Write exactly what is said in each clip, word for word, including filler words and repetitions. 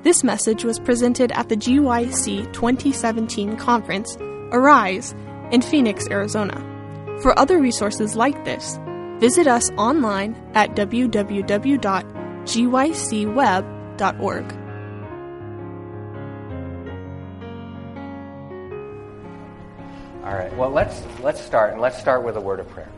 This message was presented at the G Y C twenty seventeen conference, Arise, in Phoenix, Arizona. For other resources like this, visit us online at w w w dot g y c web dot org. All right, well, let's let's start, and let's start with a word of prayer.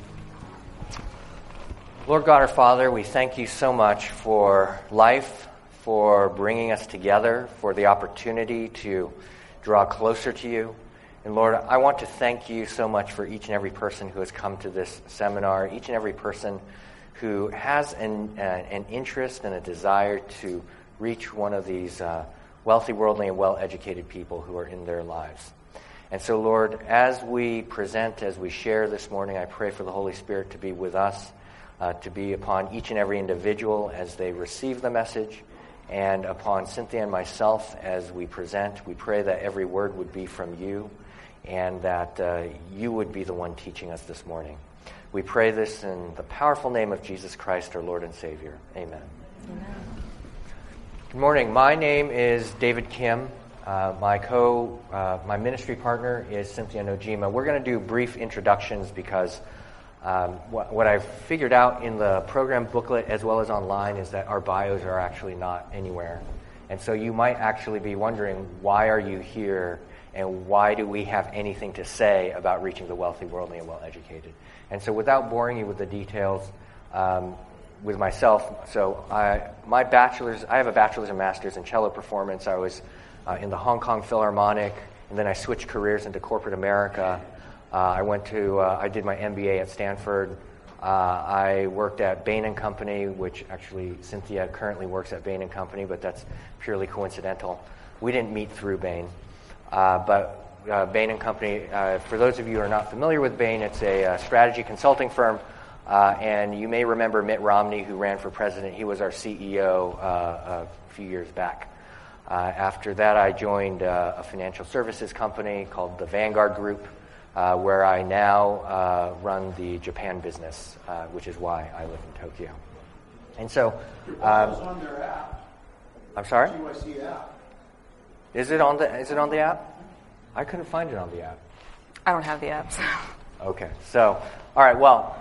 Lord God, our Father, we thank you so much for life, for bringing us together, for the opportunity to draw closer to you. And Lord, I want to thank you so much for each and every person who has come to this seminar, each and every person who has an, uh, an interest and a desire to reach one of these uh, wealthy, worldly, and well-educated people who are in their lives. And so, Lord, as we present, as we share this morning, I pray for the Holy Spirit to be with us, uh, to be upon each and every individual as they receive the message, and upon Cynthia and myself as we present. We pray that every word would be from you, and that uh, you would be the one teaching us this morning. We pray this in the powerful name of Jesus Christ, our Lord and Savior. Amen. Amen. Good morning. My name is David Kim. Uh, my co, uh, my ministry partner is Cynthia Nojima. We're going to do brief introductions because um, what, what I've figured out in the program booklet as well as online is that our bios are actually not anywhere. And so you might actually be wondering, why are you here and why do we have anything to say about reaching the wealthy, worldly, and well-educated? And so without boring you with the details, um, with myself, so I, my bachelor's, I have a bachelor's and master's in cello performance. I was uh, in the Hong Kong Philharmonic, and then I switched careers into corporate America. Uh, I went to, uh, I did my M B A at Stanford. Uh, I worked at Bain and Company, which actually Cynthia currently works at Bain and Company, but that's purely coincidental. We didn't meet through Bain. Uh, but uh, Bain and Company, uh, for those of you who are not familiar with Bain, it's a uh, strategy consulting firm. Uh, and you may remember Mitt Romney, who ran for president. He was our C E O uh, a few years back. Uh, after that, I joined uh, a financial services company called the Vanguard Group, uh, where I now uh, run the Japan business, uh, which is why I live in Tokyo. And so, um, on their app. I'm sorry? G Y C app. Is it on the Is it on the app? I couldn't find it on the app. I don't have the app. So. Okay, so all right. Well,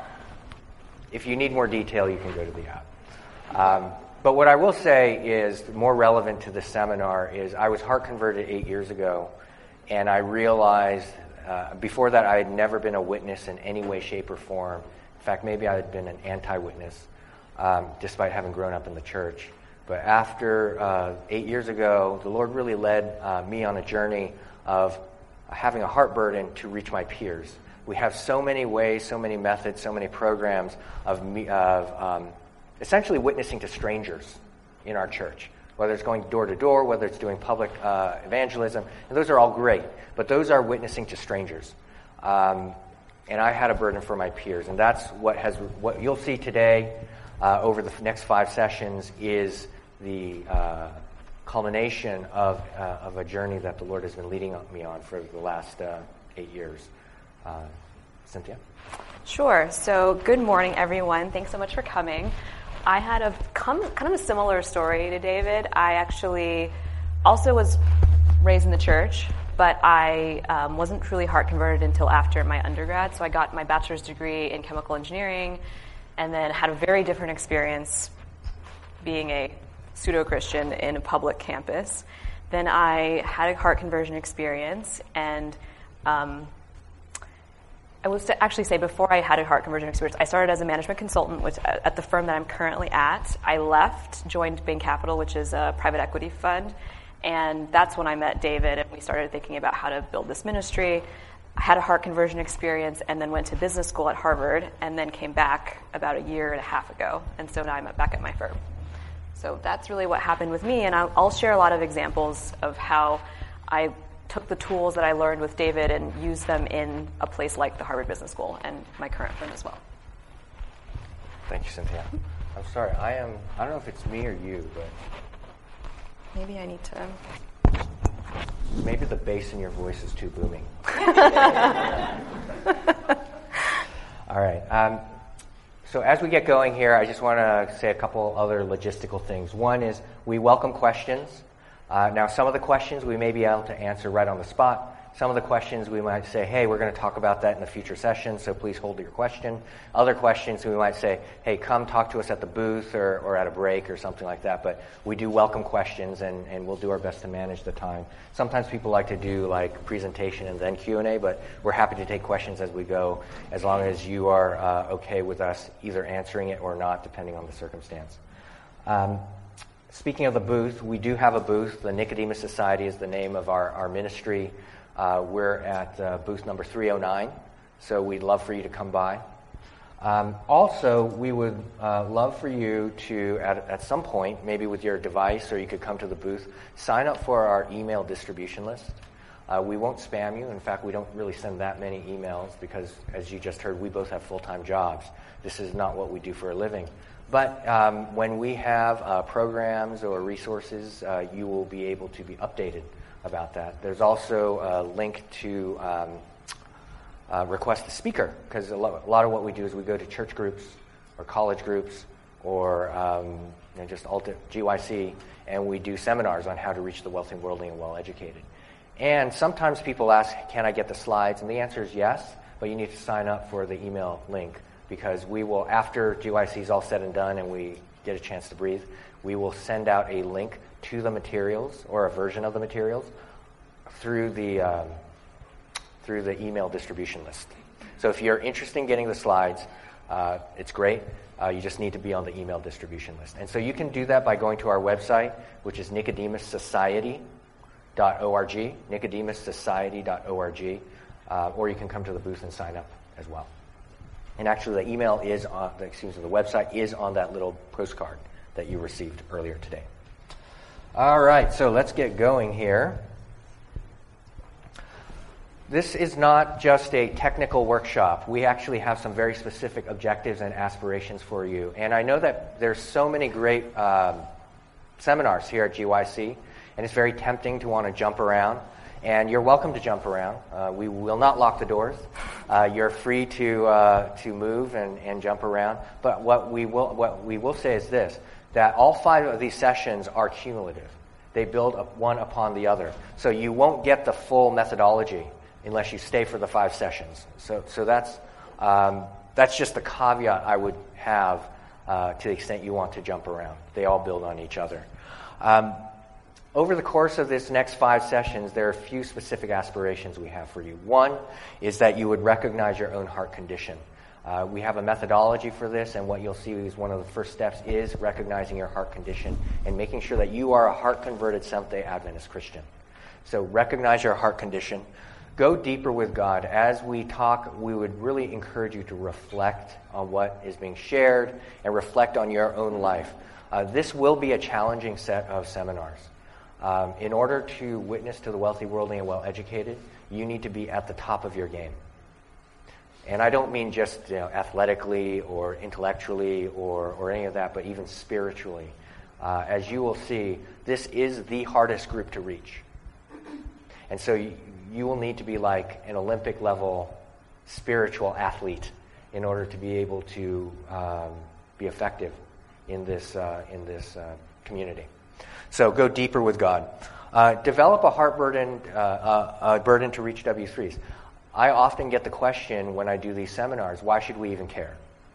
if you need more detail, you can go to the app. Um, but what I will say is more relevant to the seminar is I was heart converted eight years ago, and I realized uh, before that I had never been a witness in any way, shape, or form. In fact, maybe I had been an anti-witness, um, despite having grown up in the church. But after uh, eight years ago, the Lord really led uh, me on a journey of having a heart burden to reach my peers. We have so many ways, so many methods, so many programs of, me, of um, essentially witnessing to strangers in our church, whether it's going door to door, whether it's doing public uh, evangelism, and those are all great. But those are witnessing to strangers. Um, and I had a burden for my peers, and that's what has what you'll see today uh, over the next five sessions is the uh, culmination of uh, of a journey that the Lord has been leading me on for the last uh, eight years. Uh, Cynthia? Sure. So good morning, everyone. Thanks so much for coming. I had a come, kind of a similar story to David. I actually also was raised in the church, but I um, wasn't truly heart converted until after my undergrad. So I got my bachelor's degree in chemical engineering and then had a very different experience being a pseudo-Christian in a public campus. Then I had a heart conversion experience, and um, I was to actually say before I had a heart conversion experience, I started as a management consultant with, at the firm that I'm currently at. I left, joined Bain Capital, which is a private equity fund, and that's when I met David, and we started thinking about how to build this ministry. I had a heart conversion experience and then went to business school at Harvard and then came back about a year and a half ago, and so now I'm back at my firm. So that's really what happened with me, and I'll, I'll share a lot of examples of how I took the tools that I learned with David and used them in a place like the Harvard Business School and my current firm as well. Thank you, Cynthia. I'm sorry, I am, I don't know if it's me or you, but... Maybe I need to... Maybe the bass in your voice is too booming. All right. Um, So as we get going here, I just want to say a couple other logistical things. One is we welcome questions. Uh, now, some of the questions we may be able to answer right on the spot. Some of the questions we might say, hey, we're going to talk about that in a future session, so please hold your question. Other questions we might say, hey, come talk to us at the booth or, or at a break or something like that. But we do welcome questions, and, and we'll do our best to manage the time. Sometimes people like to do like presentation and then Q and A, but we're happy to take questions as we go, as long as you are uh, okay with us either answering it or not, depending on the circumstance. Um, speaking of the booth, we do have a booth. The Nicodemus Society is the name of our, our ministry. Uh, we're at uh, booth number three oh nine, so we'd love for you to come by. Um, also, we would uh, love for you to, at, at some point, maybe with your device, or you could come to the booth, sign up for our email distribution list. Uh, we won't spam you. In fact, we don't really send that many emails because, as you just heard, we both have full-time jobs. This is not what we do for a living. But um, when we have uh, programs or resources, uh, you will be able to be updated about that. There's also a link to um, uh, request a speaker, because a, lo- a lot of what we do is we go to church groups or college groups or um, you know, just Alta G Y C, and we do seminars on how to reach the wealthy, worldly, and well-educated. And sometimes people ask, can I get the slides? And the answer is yes, but you need to sign up for the email link, because we will, after G Y C is all said and done and we get a chance to breathe, we will send out a link to the materials, or a version of the materials, through the um, through the email distribution list. So if you're interested in getting the slides, uh, it's great. Uh, you just need to be on the email distribution list. And so you can do that by going to our website, which is nicodemus society dot org, nicodemus society dot org, uh, or you can come to the booth and sign up as well. And actually, the email is on, excuse me, the website is on that little postcard that you received earlier today. All right, so let's get going here. This is not just a technical workshop. We actually have some very specific objectives and aspirations for you. And I know that there's so many great um, seminars here at G Y C, and it's very tempting to want to jump around. And you're welcome to jump around. Uh, we will not lock the doors. Uh, you're free to uh, to move and, and jump around. But what we will what we will say is this: that all five of these sessions are cumulative. They build up one upon the other. So you won't get the full methodology unless you stay for the five sessions. So so that's um, that's just the caveat I would have uh, to the extent you want to jump around. They all build on each other. Um, over the course of this next five sessions, there are a few specific aspirations we have for you. One is that you would recognize your own heart condition. Uh, we have a methodology for this, and what you'll see is one of the first steps is recognizing your heart condition and making sure that you are a heart-converted Seventh-day Adventist Christian. So recognize your heart condition. Go deeper with God. As we talk, we would really encourage you to reflect on what is being shared and reflect on your own life. Uh, this will be a challenging set of seminars. Um, in order to witness to the wealthy, worldly, and well-educated, you need to be at the top of your game. And I don't mean just you know, athletically or intellectually or, or any of that, but even spiritually. Uh, as you will see, this is the hardest group to reach. And so you, you will need to be like an Olympic-level spiritual athlete in order to be able to um, be effective in this, uh, in this uh, community. So go deeper with God. Uh, develop a heart burden, uh, uh, a burden to reach W threes. I often get the question when I do these seminars, why should we even care?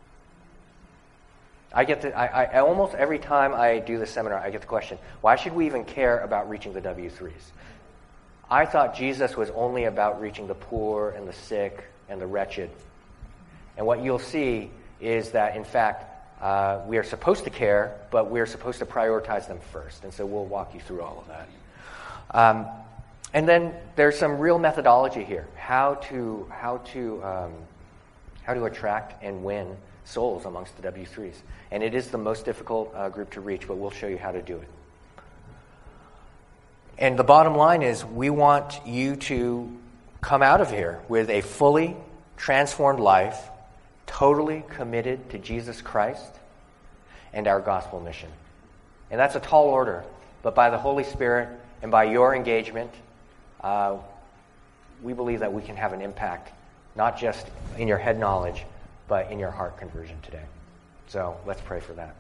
I get the, I, I almost every time I do the seminar, I get the question, why should we even care about reaching the W threes? I thought Jesus was only about reaching the poor and the sick and the wretched. And what you'll see is that, in fact, uh, we are supposed to care, but we're supposed to prioritize them first. And so we'll walk you through all of that. Um, And then there's some real methodology here, how to how to um, how to attract and win souls amongst the W threes. And it is the most difficult uh, group to reach, but we'll show you how to do it. And the bottom line is we want you to come out of here with a fully transformed life, totally committed to Jesus Christ and our gospel mission. And that's a tall order, but by the Holy Spirit and by your engagement, Uh, we believe that we can have an impact, not just in your head knowledge, but in your heart conversion today. So let's pray for that.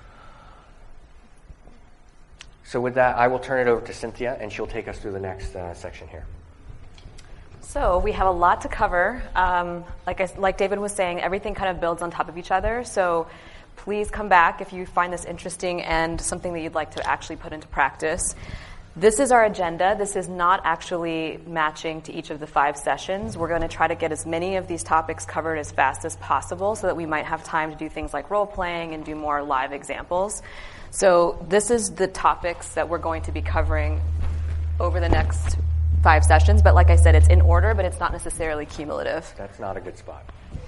So with that, I will turn it over to Cynthia, and she'll take us through the next uh, section here. So we have a lot to cover. Um, like I, like David was saying, everything kind of builds on top of each other. So please come back if you find this interesting and something that you'd like to actually put into practice. This is our agenda. This is not actually matching to each of the five sessions. We're going to try to get as many of these topics covered as fast as possible so that we might have time to do things like role-playing and do more live examples. So this is the topics that we're going to be covering over the next five sessions. But like I said, it's in order, but it's not necessarily cumulative. That's not a good spot.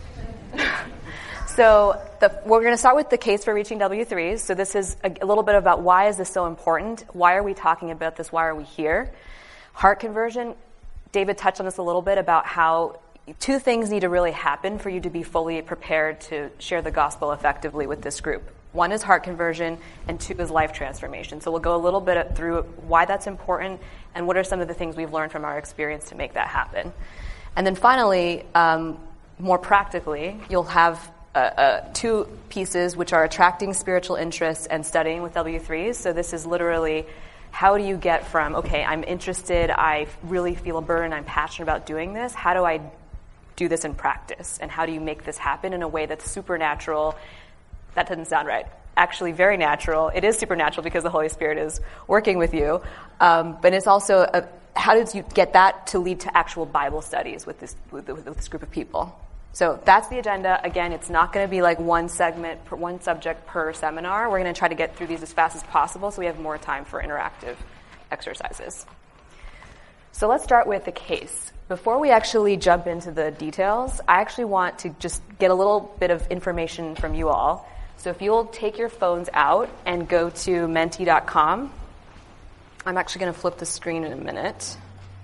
So the, we're going to start with the case for reaching W threes. So this is a, a little bit about why is this so important? Why are we talking about this? Why are we here? Heart conversion. David touched on this a little bit about how two things need to really happen for you to be fully prepared to share the gospel effectively with this group. One is heart conversion, and two is life transformation. So we'll go a little bit through why that's important and what are some of the things we've learned from our experience to make that happen. And then finally, um, more practically, you'll have Uh, uh, two pieces, which are attracting spiritual interest and studying with W threes. So this is literally, how do you get from, okay, I'm interested, I really feel a burden, I'm passionate about doing this. How do I do this in practice? And how do you make this happen in a way that's supernatural? That doesn't sound right. Actually, very natural. It is supernatural because the Holy Spirit is working with you. Um, but it's also, a, how did you get that to lead to actual Bible studies with this, with, with this group of people? So that's the agenda. Again, it's not going to be like one segment, per, one subject per seminar. We're going to try to get through these as fast as possible so we have more time for interactive exercises. So let's start with the case. Before we actually jump into the details, I actually want to just get a little bit of information from you all. So if you'll take your phones out and go to menti dot com. I'm actually going to flip the screen in a minute.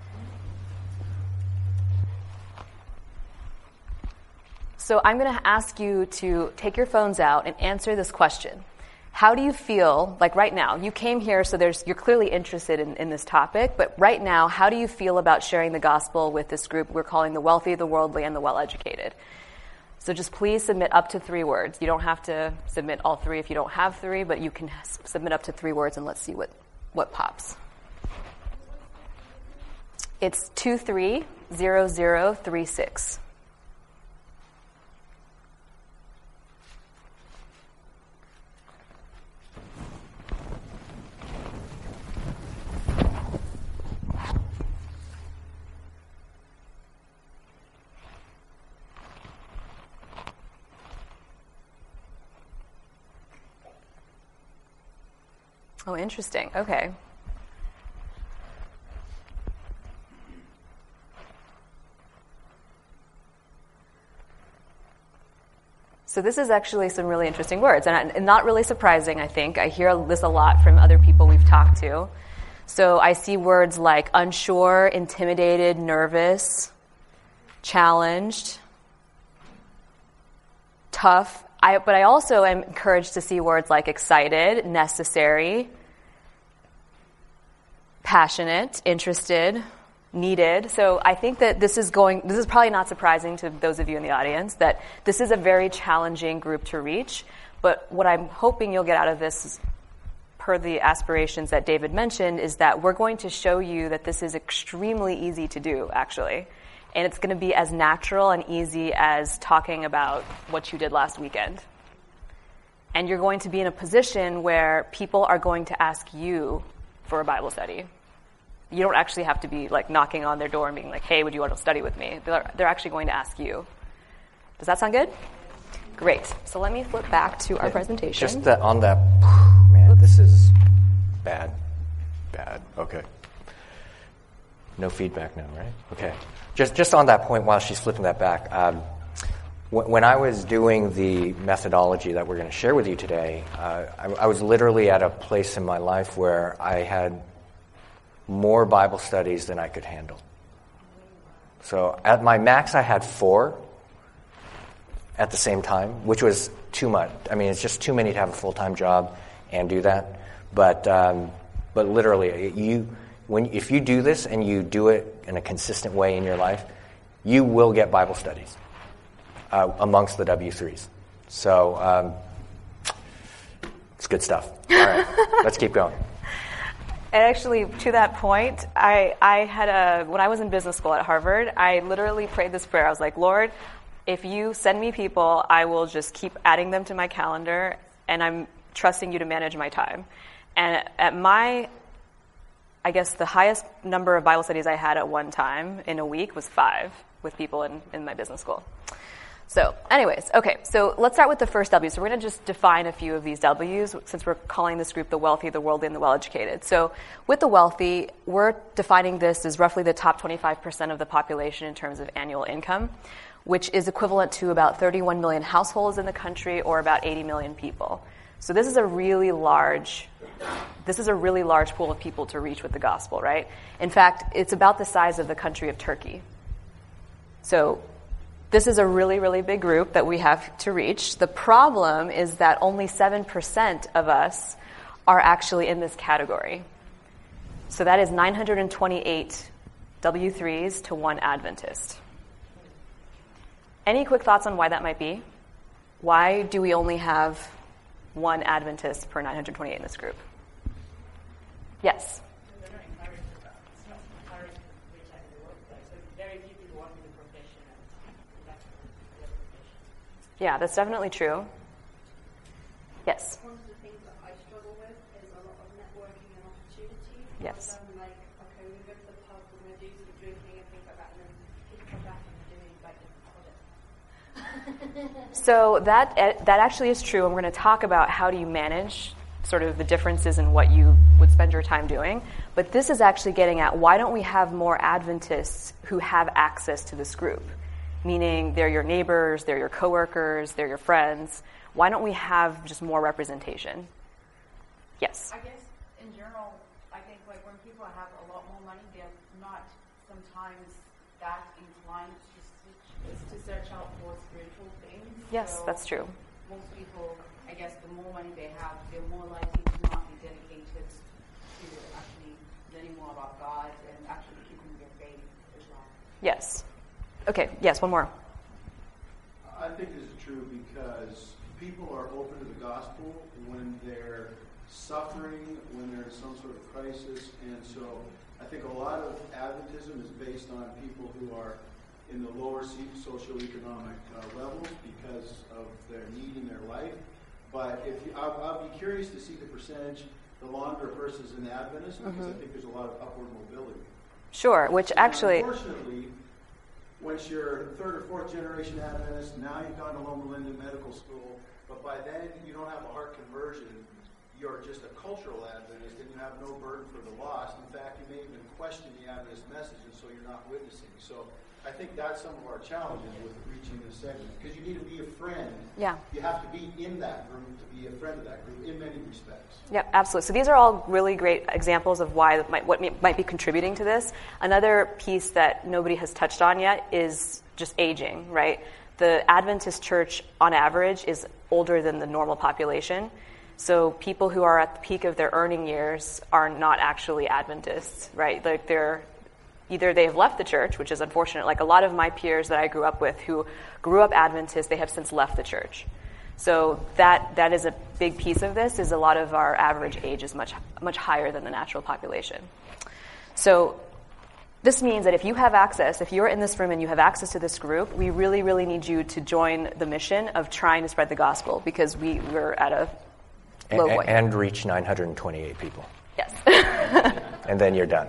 So I'm going to ask you to take your phones out and answer this question. How do you feel, like right now, you came here, so there's, you're clearly interested in, in this topic, but right now, how do you feel about sharing the gospel with this group we're calling the wealthy, the worldly, and the well-educated? So just please submit up to three words. You don't have to submit all three if you don't have three, but you can submit up to three words, and let's see what, what pops. It's two three zero zero three six. Oh, interesting. Okay. So this is actually some really interesting words, and, and not really surprising, I think. I hear this a lot from other people we've talked to. So I see words like unsure, intimidated, nervous, challenged, tough. I, but I also am encouraged to see words like excited, necessary, passionate, interested, needed. So I think that this is going, this is probably not surprising to those of you in the audience, that this is a very challenging group to reach. But what I'm hoping you'll get out of this, is, per the aspirations that David mentioned, is that we're going to show you that this is extremely easy to do, actually. And it's going to be as natural and easy as talking about what you did last weekend. And you're going to be in a position where people are going to ask you for a Bible study. You don't actually have to be like knocking on their door and being like, hey, would you want to study with me? They're, they're actually going to ask you. Does that sound good? Great. So let me flip back to our yeah, presentation. Just that on that, man, Oops. This is bad. Bad. Okay. No feedback now, right? Okay. Just just on that point, while she's flipping that back, um, w- when I was doing the methodology that we're going to share with you today, uh, I, I was literally at a place in my life where I had more Bible studies than I could handle. So at my max, I had four at the same time, which was too much. I mean, it's just too many to have a full-time job and do that. But um, but literally, you when if you do this and you do it in a consistent way in your life, you will get Bible studies uh, amongst the W threes. So um, It's good stuff. All right, let's keep going. And actually, to that point, I, I had a, when I was in business school at Harvard, I literally prayed this prayer. I was like, Lord, if you send me people, I will just keep adding them to my calendar, and I'm trusting you to manage my time. And at my, I guess the highest number of Bible studies I had at one time in a week was five with people in, in my business school. So anyways, okay, so let's start with the first W. So we're going to just define a few of these W's since we're calling this group the wealthy, the worldly, and the well-educated. So with the wealthy, we're defining this as roughly the top twenty-five percent of the population in terms of annual income, which is equivalent to about thirty-one million households in the country or about eighty million people. So this is a really large, this is a really large pool of people to reach with the gospel, right? In fact, it's about the size of the country of Turkey. So this is a really, really big group that we have to reach. The problem is that only seven percent of us are actually in this category. So that is nine hundred twenty-eight W threes to one Adventist. Any quick thoughts on why that might be? Why do we only have one Adventist per nine hundred twenty-eight in this group? Yes? Yeah, that's definitely true. Yes? One of the things that I struggle with is a lot of networking and opportunity. Yes. I'm like, okay, we go to the pub, we're going to do some drinking and things like that, and then people come back and they're doing like different projects. So that that actually is true, and we're going to talk about how do you manage sort of the differences in what you would spend your time doing. But this is actually getting at why don't we have more Adventists who have access to this group? Meaning they're your neighbors, they're your coworkers, they're your friends. Why don't we have just more representation? Yes? I guess in general, I think like when people have a lot more money, they're not sometimes that inclined to search, to search out for spiritual things. Yes, so that's true. Most people, I guess the more money they have, they're more likely to not be dedicated to actually learning more about God and actually keeping their faith as well. Yes. Okay, yes, one more. I think this is true because people are open to the gospel when they're suffering, when they're in some sort of crisis, and so I think a lot of Adventism is based on people who are in the lower socioeconomic uh, levels because of their need in their life. But if you, I'll, I'll be curious to see the percentage the longer a person's an Adventist, because mm-hmm. I think there's a lot of upward mobility. Sure, which and actually... Unfortunately, once you're third or fourth generation Adventist, now you've gone to Loma Linda Medical School, but by then you don't have a heart conversion. You're just a cultural Adventist, and you have no burden for the lost. In fact, you may even question the Adventist message, and so you're not witnessing. So I think that's some of our challenges with reaching this segment, because you need to be a friend. Yeah. You have to be in that group to be a friend of that group in many respects. Yeah, absolutely. So these are all really great examples of why might, what might be contributing to this. Another piece that nobody has touched on yet is just aging, right? The Adventist church, on average, is older than the normal population. So people who are at the peak of their earning years are not actually Adventists, right? Like they're either they have left the church, which is unfortunate. Like a lot of my peers that I grew up with who grew up Adventist, they have since left the church. So that that is a big piece of this, is a lot of our average age is much much higher than the natural population. So this means that if you have access, if you're in this room and you have access to this group, we really, really need you to join the mission of trying to spread the gospel, because we, we're at a low and, point. And reach nine hundred twenty-eight people. Yes. And then you're done.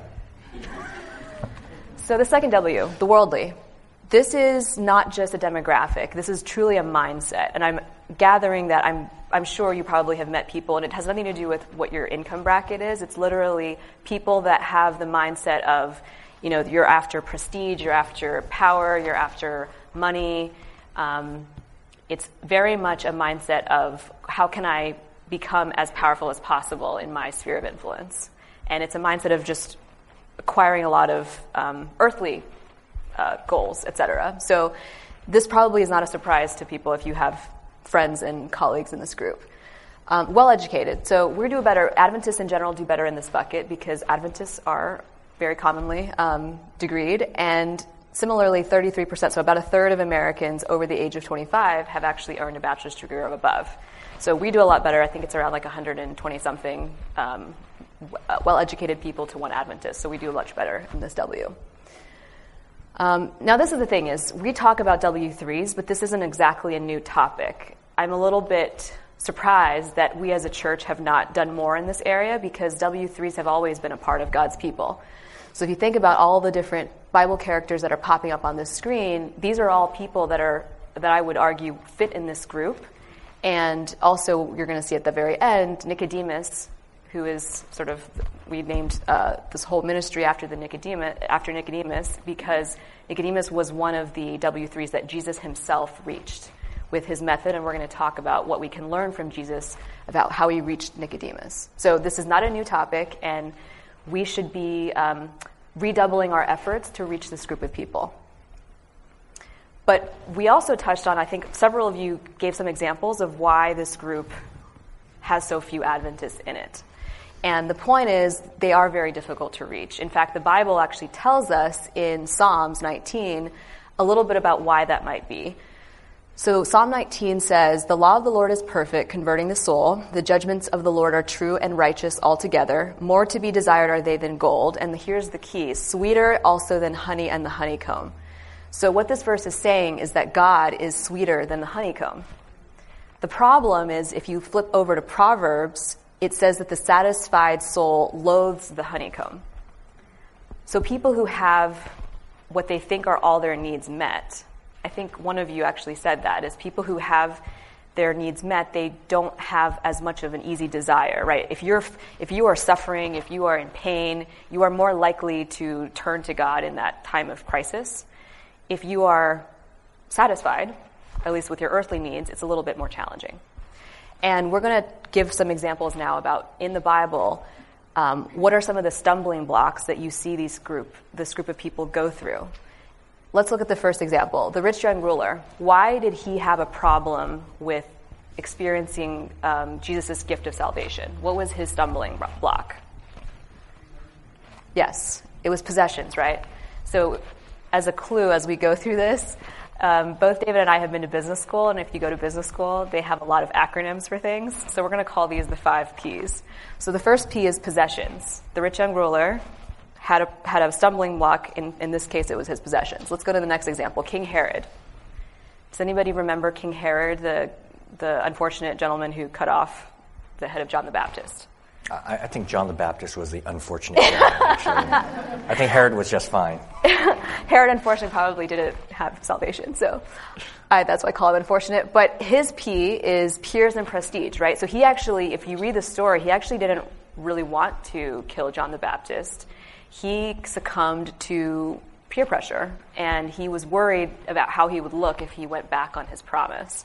So the second W, the worldly. This is not just a demographic. This is truly a mindset. And I'm gathering that I'm I'm sure you probably have met people, and it has nothing to do with what your income bracket is. It's literally people that have the mindset of, you know, you're after prestige, you're after power, you're after money. Um, it's very much a mindset of how can I become as powerful as possible in my sphere of influence. And it's a mindset of just acquiring a lot of um, earthly uh, goals, et cetera. So this probably is not a surprise to people if you have friends and colleagues in this group. Um, well-educated. So we do better, Adventists in general do better in this bucket because Adventists are very commonly um, degreed, and similarly, thirty-three percent, so about a third of Americans over the age of twenty-five have actually earned a bachelor's degree or above. So we do a lot better. I think it's around like one hundred twenty-something um, well-educated people to one Adventist. So we do much better in this W. Um, now, this is the thing is, we talk about W threes, but this isn't exactly a new topic. I'm a little bit surprised that we as a church have not done more in this area because W threes have always been a part of God's people. So if you think about all the different Bible characters that are popping up on this screen, these are all people that are that I would argue fit in this group. And also, you're going to see at the very end, Nicodemus, who is sort of, we named uh, this whole ministry after the Nicodemus, after Nicodemus, because Nicodemus was one of the W threes that Jesus himself reached with his method, and we're going to talk about what we can learn from Jesus about how he reached Nicodemus. So this is not a new topic, and we should be um, redoubling our efforts to reach this group of people. But we also touched on, I think several of you gave some examples of why this group has so few Adventists in it. And the point is, they are very difficult to reach. In fact, the Bible actually tells us in Psalms nineteen a little bit about why that might be. So Psalm nineteen says, "The law of the Lord is perfect, converting the soul. The judgments of the Lord are true and righteous altogether. More to be desired are they than gold." And here's the key, "sweeter also than honey and the honeycomb." So what this verse is saying is that God is sweeter than the honeycomb. The problem is, if you flip over to Proverbs, it says that the satisfied soul loathes the honeycomb. So people who have what they think are all their needs met, I think one of you actually said that, is people who have their needs met, they don't have as much of an easy desire, right? If you're if you are suffering, if you are in pain, you are more likely to turn to God in that time of crisis. If you are satisfied, at least with your earthly needs, it's a little bit more challenging. And we're going to give some examples now about, in the Bible, um, what are some of the stumbling blocks that you see these group, this group of people go through. Let's look at the first example, the rich young ruler. Why did he have a problem with experiencing um, Jesus' gift of salvation? What was his stumbling block? Yes, it was possessions, right? So as a clue, as we go through this, Um, both David and I have been to business school, and if you go to business school, they have a lot of acronyms for things. So we're going to call these the five P's. So the first P is possessions. The rich young ruler had a had a stumbling block. In, in this case, it was his possessions. Let's go to the next example, King Herod. Does anybody remember King Herod, the the unfortunate gentleman who cut off the head of John the Baptist? I, I think John the Baptist was the unfortunate guy, actually. I think Herod was just fine. Herod, unfortunately, probably didn't have salvation, so I, that's why I call him unfortunate. But his P is peers and prestige, right? So he actually, if you read the story, he actually didn't really want to kill John the Baptist. He succumbed to peer pressure, and he was worried about how he would look if he went back on his promise.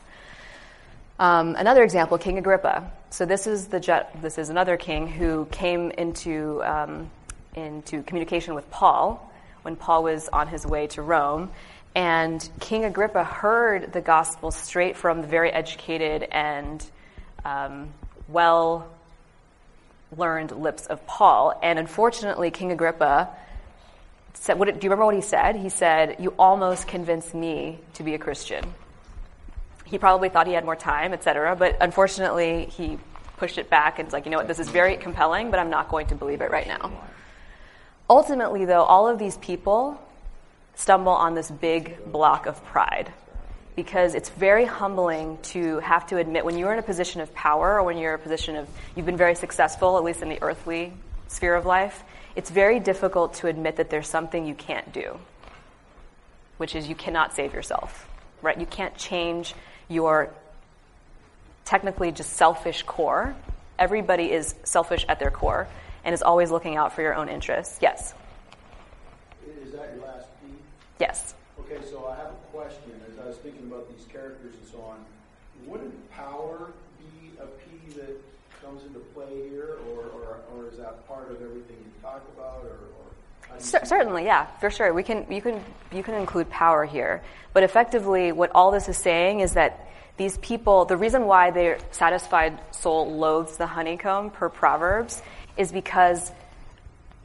Um, another example, King Agrippa. So this is the this is another king who came into um, into communication with Paul when Paul was on his way to Rome, and King Agrippa heard the gospel straight from the very educated and um, well-learned lips of Paul. And unfortunately, King Agrippa said, "What do you remember what he said?" He said, "You almost convinced me to be a Christian." He probably thought he had more time, et cetera, but unfortunately, he pushed it back and was like, you know what, this is very compelling, but I'm not going to believe it right now. Ultimately, though, all of these people stumble on this big block of pride, because it's very humbling to have to admit when you're in a position of power, or when you're in a position of, you've been very successful, at least in the earthly sphere of life, it's very difficult to admit that there's something you can't do, which is you cannot save yourself, right? You can't change your technically just selfish core. Everybody is selfish at their core and is always looking out for your own interests. Yes? Is that your last P? Yes. Okay, so I have a question. As I was thinking about these characters and so on, wouldn't power be a P that comes into play here, or, or, or is that part of everything you talked about, or... or C- certainly, yeah, for sure. We can, you can, you can include power here, but effectively, what all this is saying is that these people, the reason why their satisfied soul loathes the honeycomb per Proverbs, is because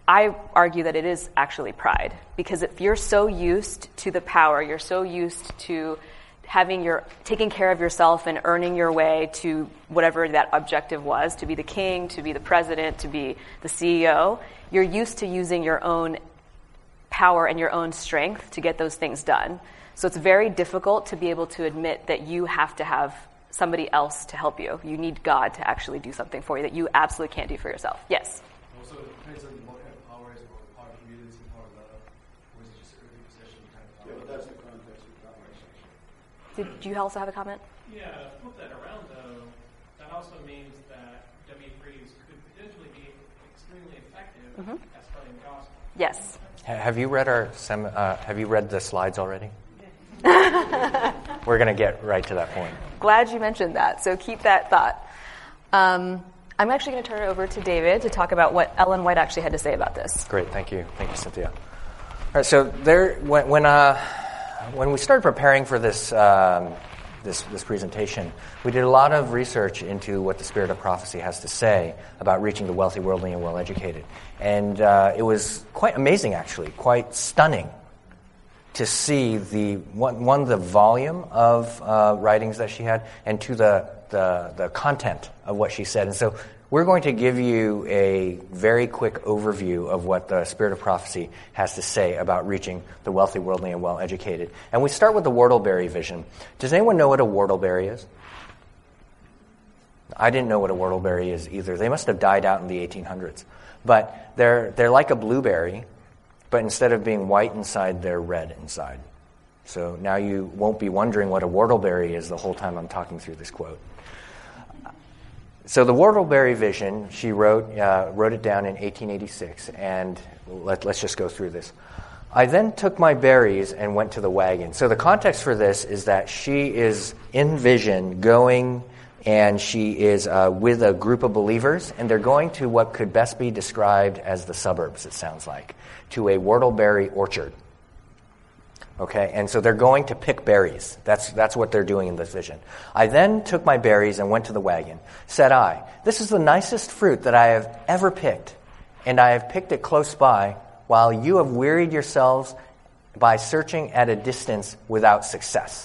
I argue that it is actually pride, because if you're so used to the power, you're so used to having your taking care of yourself and earning your way to whatever that objective was, to be the king, to be the president, to be the C E O, you're used to using your own power and your own strength to get those things done. So it's very difficult to be able to admit that you have to have somebody else to help you. You need God to actually do something for you that you absolutely can't do for yourself. Yes? Also, it depends on what kind of power is, or power community, power love, or is it just early possession kind of power? Yeah, but that's the context of conversation. Did you also have a comment? Yeah, flip that around though, that also means that W threes could potentially be extremely effective Mm-hmm. at spreading the gospel. Yes. Have you read our sem- uh, Have you read the slides already? We're going to get right to that point. Glad you mentioned that, so keep that thought. Um, I'm actually going to turn it over to David to talk about what Ellen White actually had to say about this. Great, thank you. Thank you, Cynthia. All right, so there, when when, uh, when we started preparing for this, um, this this presentation, we did a lot of research into what the Spirit of Prophecy has to say about reaching the wealthy, worldly, and well-educated. And uh, it was quite amazing, actually, quite stunning to see the one, one the volume of uh, writings that she had, and two the, the the content of what she said. And so we're going to give you a very quick overview of what the Spirit of Prophecy has to say about reaching the wealthy, worldly, and well-educated. And we start with the whortleberry vision. Does anyone know what a whortleberry is? I didn't know what a whortleberry is either. They must have died out in the eighteen hundreds. But they're they're like a blueberry, but instead of being white inside, they're red inside. So now you won't be wondering what a whortleberry is the whole time I'm talking through this quote. So the whortleberry vision, she wrote uh, wrote it down in eighteen eighty-six, and let, let's just go through this. I then took my berries and went to the wagon. So the context for this is that she is in vision going, and she is uh, with a group of believers, and they're going to what could best be described as the suburbs, it sounds like, to a whortleberry orchard. Okay, and so they're going to pick berries. That's that's what they're doing in this vision. I then took my berries and went to the wagon. Said I, "This is the nicest fruit that I have ever picked, and I have picked it close by, while you have wearied yourselves by searching at a distance without success."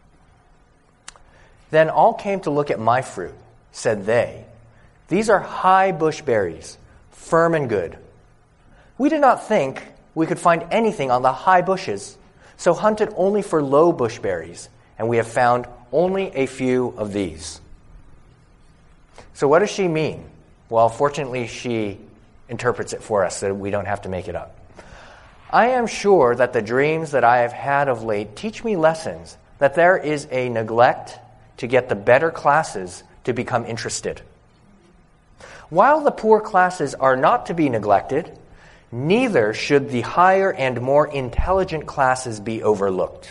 Then all came to look at my fruit. Said they, "These are high bush berries, firm and good. We did not think we could find anything on the high bushes, so hunted only for low bush berries, and we have found only a few of these." So what does she mean? Well, fortunately, she interprets it for us so we don't have to make it up. "I am sure that the dreams that I have had of late teach me lessons, that there is a neglect to get the better classes to become interested. While the poor classes are not to be neglected, neither should the higher and more intelligent classes be overlooked.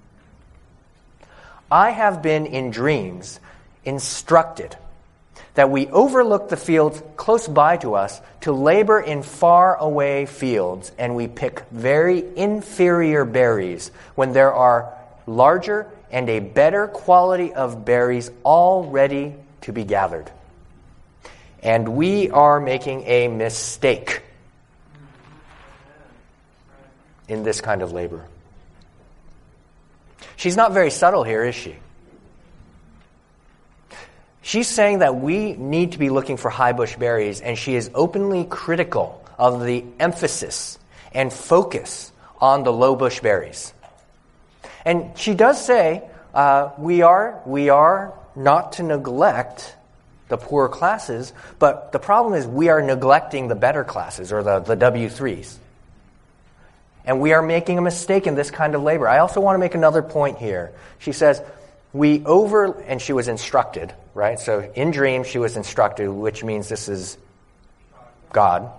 I have been in dreams instructed that we overlook the fields close by to us to labor in far-away fields, and we pick very inferior berries when there are larger and a better quality of berries all ready to be gathered. And we are making a mistake in this kind of labor." She's not very subtle here, is she? She's saying that we need to be looking for high bush berries, and she is openly critical of the emphasis and focus on the low bush berries. And she does say uh, we are we are not to neglect the poorer classes, but the problem is we are neglecting the better classes, or the, the W threes. And we are making a mistake in this kind of labor. I also want to make another point here. She says, we over, and she was instructed, right? So in dreams she was instructed, which means this is God.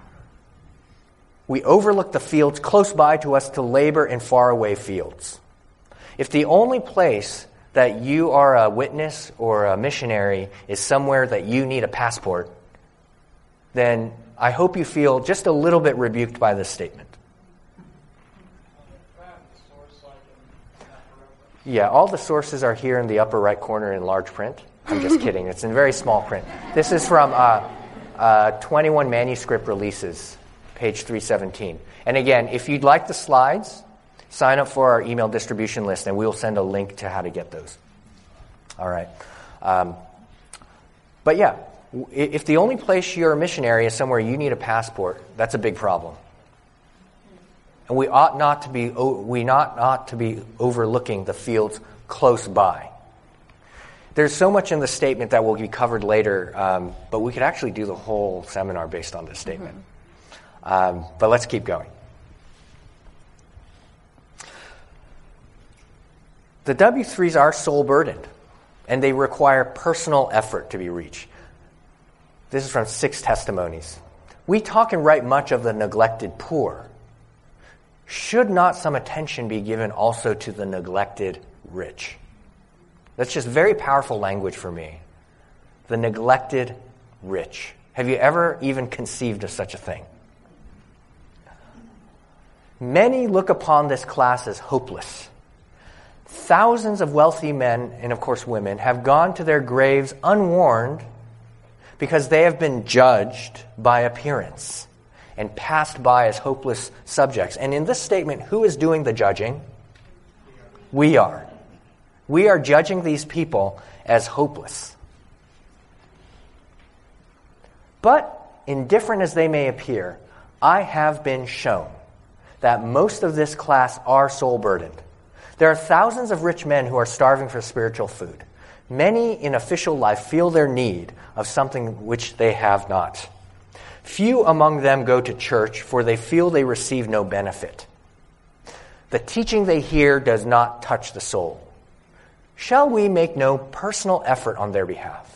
We overlook the fields close by to us to labor in faraway fields. If the only place that you are a witness or a missionary is somewhere that you need a passport, then I hope you feel just a little bit rebuked by this statement. Yeah, all the sources are here in the upper right corner in large print. I'm just kidding. It's in very small print. This is from uh, uh, twenty-one manuscript releases page three seventeen. And again, if you'd like the slides, sign up for our email distribution list, and we'll send a link to how to get those. All right. Um, but yeah, if the only place you're a missionary is somewhere you need a passport, that's a big problem. And we ought not to be we not ought to be overlooking the fields close by. There's so much in the statement that will be covered later, um, but we could actually do the whole seminar based on this statement. Mm-hmm. Um, but let's keep going. The W threes are soul-burdened, and they require personal effort to be reached. This is from Six Testimonies. We talk and write much of the neglected poor. Should not some attention be given also to the neglected rich? That's just very powerful language for me. The neglected rich. Have you ever even conceived of such a thing? Many look upon this class as hopeless. Thousands of wealthy men, and of course women, have gone to their graves unwarned because they have been judged by appearance and passed by as hopeless subjects. And in this statement, who is doing the judging? We are. We are judging these people as hopeless. But, indifferent as they may appear, I have been shown that most of this class are soul-burdened. There are thousands of rich men who are starving for spiritual food. Many in official life feel their need of something which they have not. Few among them go to church, for they feel they receive no benefit. The teaching they hear does not touch the soul. Shall we make no personal effort on their behalf?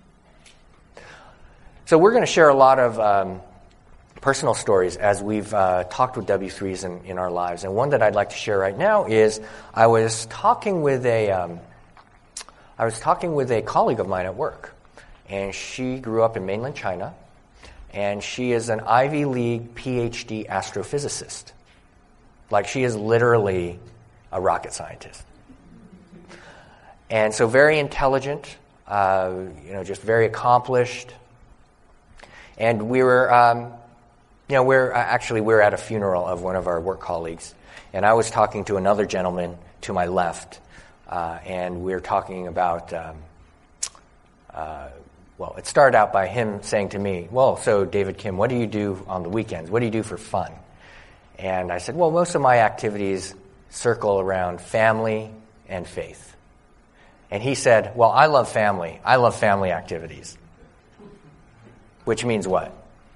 So we're going to share a lot of um, personal stories as we've uh, talked with W threes in, in our lives. And one that I'd like to share right now is I was talking with a um, I was talking with a colleague of mine at work, and she grew up in mainland China. And she is an Ivy League P H D astrophysicist. Like, she is literally a rocket scientist. And so very intelligent, uh, you know, just very accomplished. And we were, um, you know, we're actually, we were at a funeral of one of our work colleagues. And I was talking to another gentleman to my left. Uh, and we were talking about... Um, uh, Well, it started out by him saying to me, well, so David Kim, what do you do on the weekends? What do you do for fun? And I said, well, most of my activities circle around family and faith. And he said, well, I love family. I love family activities. Which means what?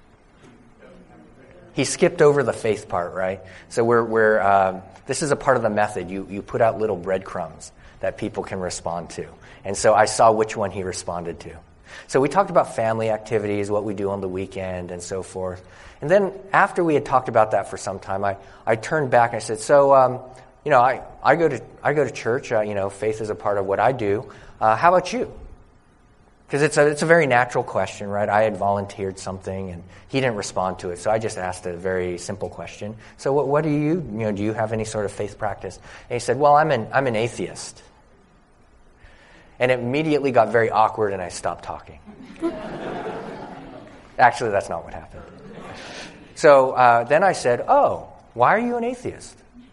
He skipped over the faith part, right? So we're, we're um, this is a part of the method. You, you put out little breadcrumbs that people can respond to. And so I saw which one he responded to. So we talked about family activities, what we do on the weekend, and so forth. And then after we had talked about that for some time, I, I turned back and I said, so, um, you know, I, I go to I go to church. Uh, you know, faith is a part of what I do. Uh, how about you? Because it's a, it's a very natural question, right? I had volunteered something, and he didn't respond to it. So I just asked a very simple question. So what, what do you, you know, do you have any sort of faith practice? And he said, well, I'm an I'm an atheist. And it immediately got very awkward, and I stopped talking. Actually, that's not what happened. So uh, then I said, oh, why are you an atheist?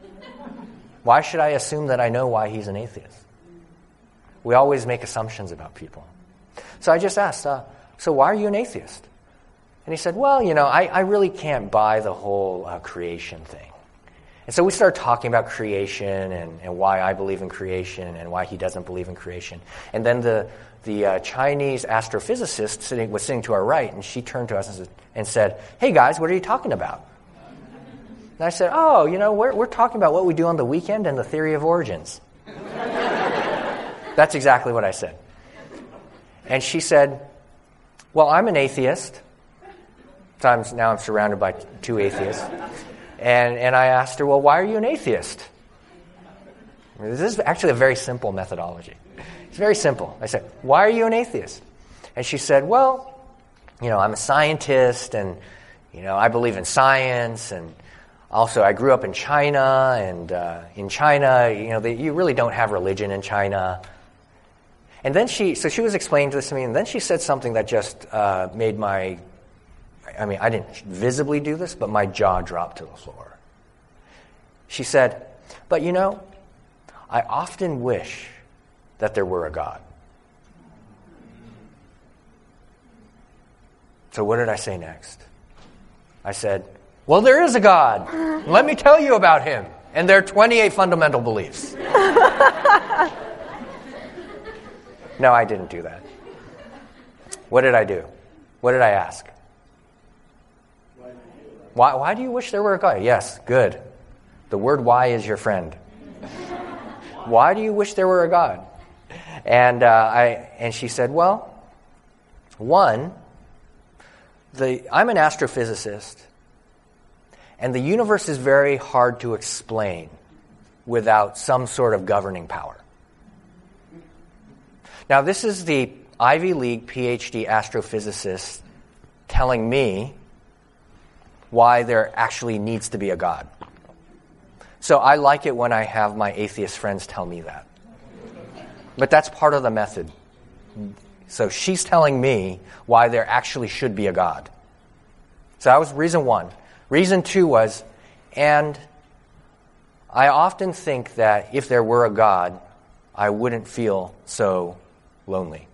Why should I assume that I know why he's an atheist? We always make assumptions about people. So I just asked, uh, so why are you an atheist? And he said, well, you know, I, I really can't buy the whole uh, creation thing. And so we started talking about creation and, and why I believe in creation and why he doesn't believe in creation. And then the the uh, Chinese astrophysicist sitting was sitting to our right, and she turned to us and said, and said, hey guys, what are you talking about? And I said, oh, you know, we're we're talking about what we do on the weekend and the theory of origins. That's exactly what I said. And she said, well, I'm an atheist. So I'm, now I'm surrounded by two atheists. And and I asked her, well, why are you an atheist? This is actually a very simple methodology. It's very simple. I said, why are you an atheist? And she said, well, you know, I'm a scientist, and, you know, I believe in science, and also I grew up in China, and uh, in China, you know, they, you really don't have religion in China. And then she, so she was explaining this to me, and then she said something that just uh, made my I mean, I didn't visibly do this, but my jaw dropped to the floor. She said, but you know, I often wish that there were a God. So what did I say next? I said, well, there is a God. Let me tell you about him. And there are twenty-eight fundamental beliefs. No, I didn't do that. What did I do? What did I ask? Why, why do you wish there were a God? Yes, good. The word why is your friend. Why do you wish there were a God? And uh, I and she said, well, one, the I'm an astrophysicist, and the universe is very hard to explain without some sort of governing power. Now, this is the Ivy League PhD astrophysicist telling me why there actually needs to be a God. So I like it when I have my atheist friends tell me that. But that's part of the method. So she's telling me why there actually should be a God. So that was reason one. Reason two was, and I often think that if there were a God, I wouldn't feel so lonely.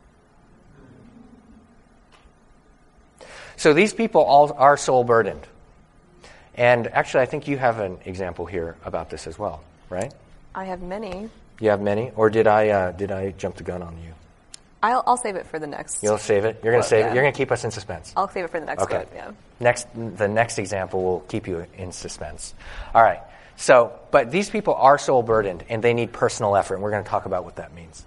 So these people all are soul burdened. And actually, I think you have an example here about this as well, right? I have many. You have many? Or did I uh, did I jump the gun on you? I'll, I'll save it for the next. You'll save it? You're going to save yeah. it? You're going to keep us in suspense? I'll save it for the next okay. clip, yeah. Next, the next example will keep you in suspense. All right. So, but these people are soul burdened, and they need personal effort, and we're going to talk about what that means.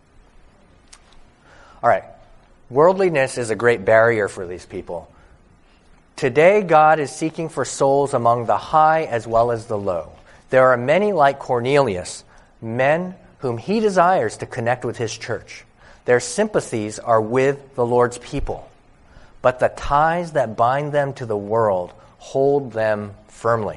All right. Worldliness is a great barrier for these people. Today, God is seeking for souls among the high as well as the low. There are many like Cornelius, men whom he desires to connect with his church. Their sympathies are with the Lord's people, but the ties that bind them to the world hold them firmly.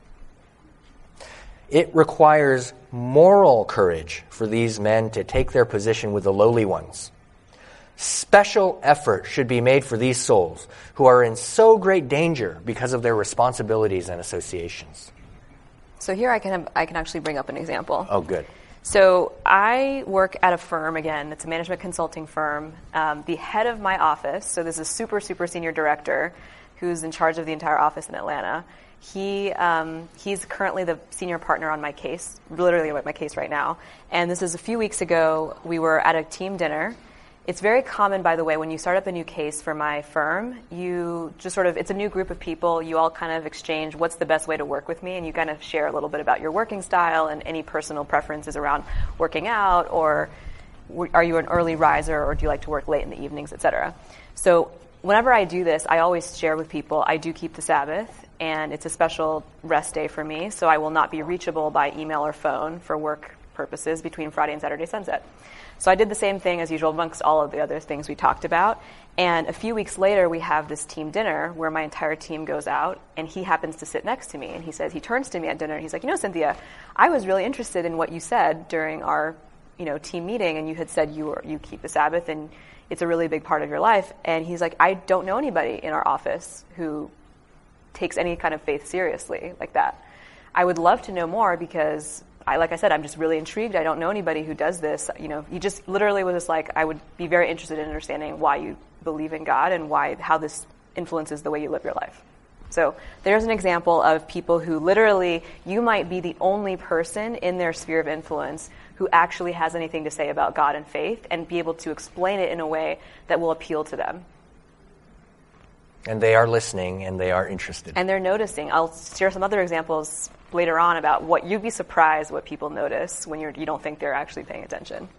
It requires moral courage for these men to take their position with the lowly ones. Special effort should be made for these souls who are in so great danger because of their responsibilities and associations. So here I can have, I can actually bring up an example. Oh, good. So I work at a firm, again, it's a management consulting firm. Um, the head of my office, so this is a super, super senior director who's in charge of the entire office in Atlanta. He um, he's currently the senior partner on my case, literally my case right now. And this is a few weeks ago, we were at a team dinner. It's very common, by the way, when you start up a new case for my firm, you just sort of, it's a new group of people, you all kind of exchange what's the best way to work with me, and you kind of share a little bit about your working style and any personal preferences around working out, or are you an early riser, or do you like to work late in the evenings, et cetera. So whenever I do this, I always share with people, I do keep the Sabbath, and it's a special rest day for me, so I will not be reachable by email or phone for work purposes between Friday and Saturday sunset. So I did the same thing as usual amongst all of the other things we talked about. And a few weeks later, we have this team dinner where my entire team goes out, and he happens to sit next to me. And he says, he turns to me at dinner, and he's like, you know, Cynthia, I was really interested in what you said during our, you know, team meeting, and you had said you were, you keep the Sabbath, and it's a really big part of your life. And he's like, I don't know anybody in our office who takes any kind of faith seriously like that. I would love to know more because I, like I said, I'm just really intrigued. I don't know anybody who does this. You know, he just literally was just like, I would be very interested in understanding why you believe in God and why, how this influences the way you live your life. So there's an example of people who literally, you might be the only person in their sphere of influence who actually has anything to say about God and faith and be able to explain it in a way that will appeal to them. And they are listening, and they are interested. And they're noticing. I'll share some other examples later on about what you'd be surprised what people notice when you're, you don't think they're actually paying attention.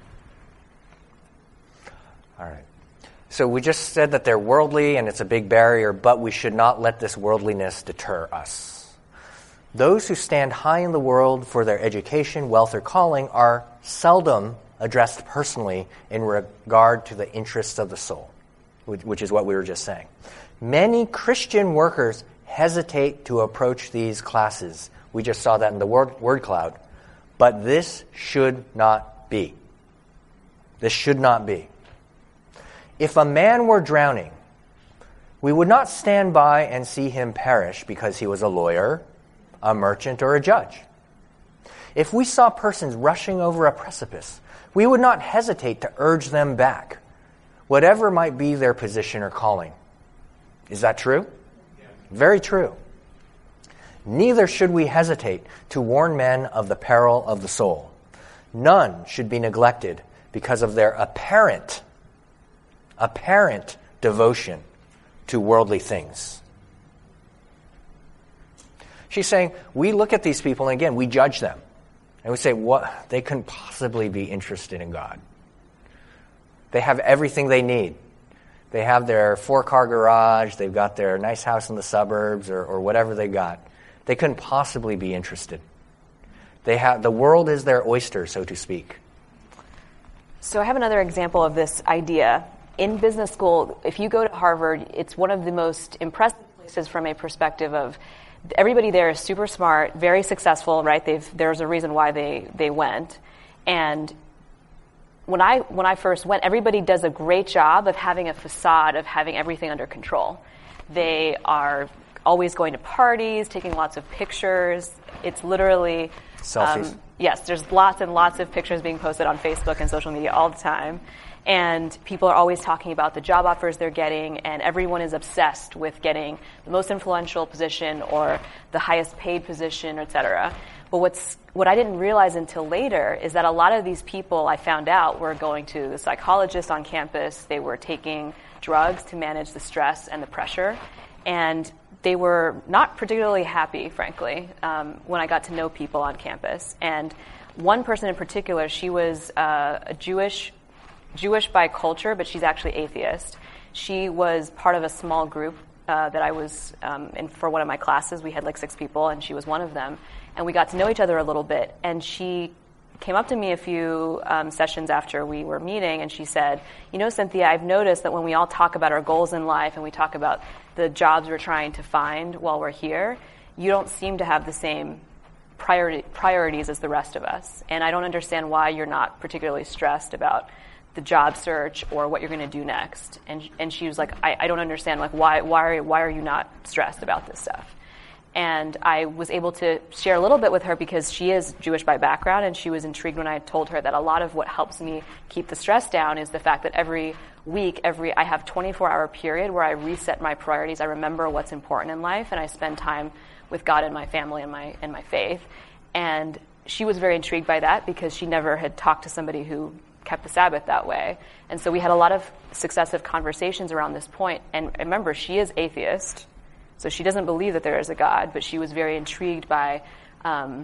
All right. So we just said that they're worldly, and it's a big barrier, but we should not let this worldliness deter us. Those who stand high in the world for their education, wealth, or calling are seldom addressed personally in regard to the interests of the soul, which is what we were just saying. Many Christian workers hesitate to approach these classes. We just saw that in the word, word cloud. But this should not be. This should not be. If a man were drowning, We would not stand by and see him perish because he was a lawyer, a merchant, or a judge. If we saw persons rushing over a precipice, we would not hesitate to urge them back, whatever might be their position or calling. Is that true? Yeah. Very true. Neither should we hesitate to warn men of the peril of the soul. None should be neglected because of their apparent, apparent devotion to worldly things. She's saying, we look at these people, and again, we judge them. And we say, what? They couldn't possibly be interested in God. They have everything they need. They have their four-car garage, they've got their nice house in the suburbs, or, or whatever they got. They couldn't possibly be interested. They have the world is their oyster, so to speak. So I have another example of this idea. In business school, if you go to Harvard, it's one of the most impressive places from a perspective of everybody there is super smart, very successful, right? They've, there's a reason why they, they went. And when I when I first went, everybody does a great job of having a facade of having everything under control. They are always going to parties, taking lots of pictures. It's literally selfies. Um, yes, there's lots and lots of pictures being posted on Facebook and social media all the time. And people are always talking about the job offers they're getting, and everyone is obsessed with getting the most influential position or the highest paid position, et cetera. But what's what I didn't realize until later is that a lot of these people, I found out, were going to the psychologist on campus. They were taking drugs to manage the stress and the pressure. And they were not particularly happy, frankly, um, when I got to know people on campus. And one person in particular, she was uh, a Jewish Jewish by culture, but she's actually atheist. She was part of a small group uh, that I was um, in for one of my classes. We had like six people, and she was one of them. And we got to know each other a little bit. And she came up to me a few um, sessions after we were meeting, and she said, you know, Cynthia, I've noticed that when we all talk about our goals in life and we talk about the jobs we're trying to find while we're here, you don't seem to have the same priority, priorities as the rest of us. And I don't understand why you're not particularly stressed about the job search or what you're going to do next. And and she was like, I, I don't understand, like, why why are, why are you not stressed about this stuff? And I was able to share a little bit with her because she is Jewish by background, and she was intrigued when I told her that a lot of what helps me keep the stress down is the fact that every week, every I have twenty-four hour period where I reset my priorities. I remember what's important in life, and I spend time with God and my family and my and my faith. And she was very intrigued by that because she never had talked to somebody who kept the Sabbath that way. And so we had a lot of successive conversations around this point. And remember, she is atheist, so she doesn't believe that there is a God, but she was very intrigued by um,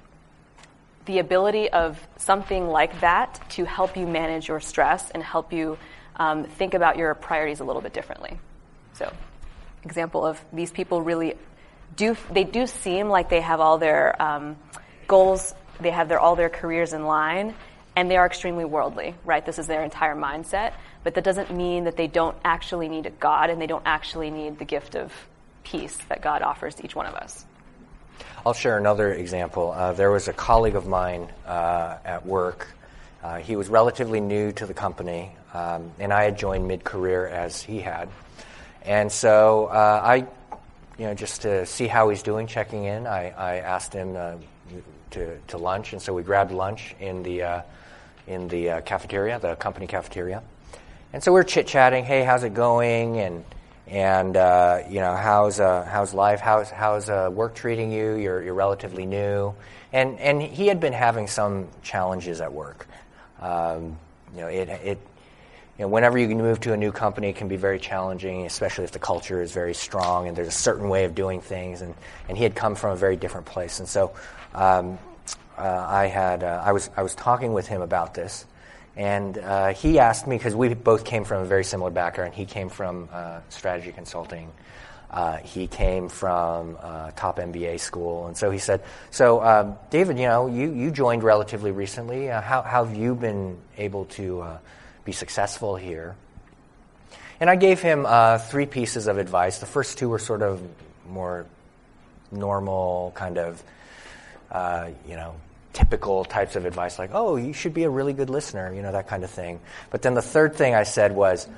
the ability of something like that to help you manage your stress and help you um, think about your priorities a little bit differently. So, example of these people really do, they do seem like they have all their um, goals, they have their all their careers in line, and they are extremely worldly, right? This is their entire mindset. But that doesn't mean that they don't actually need a God, and they don't actually need the gift of peace that God offers to each one of us. I'll share another example. Uh, there was a colleague of mine uh, at work. Uh, he was relatively new to the company, um, and I had joined mid-career as he had. And so uh, I, you know, just to see how he's doing, checking in, I, I asked him uh, to, to lunch, and so we grabbed lunch in the uh, in the uh, cafeteria, the company cafeteria. And so we're chit-chatting, hey, how's it going? And and uh, you know, how's uh, how's life? How's how's uh, work treating you? You're you're relatively new, and and he had been having some challenges at work. Um, you know, it it you know, whenever you move to a new company, it can be very challenging, especially if the culture is very strong and there's a certain way of doing things. And and he had come from a very different place, and so um, uh, I had uh, I was I was talking with him about this. And uh, he asked me, because we both came from a very similar background. He came from uh, strategy consulting. Uh, he came from uh, top M B A school. And so he said, so, um, David, you know, you, you joined relatively recently. Uh, how, how have you been able to uh, be successful here? And I gave him uh, three pieces of advice. The first two were sort of more normal, kind of, uh, you know, typical types of advice, like, oh, you should be a really good listener, you know, that kind of thing. But then the third thing I said was,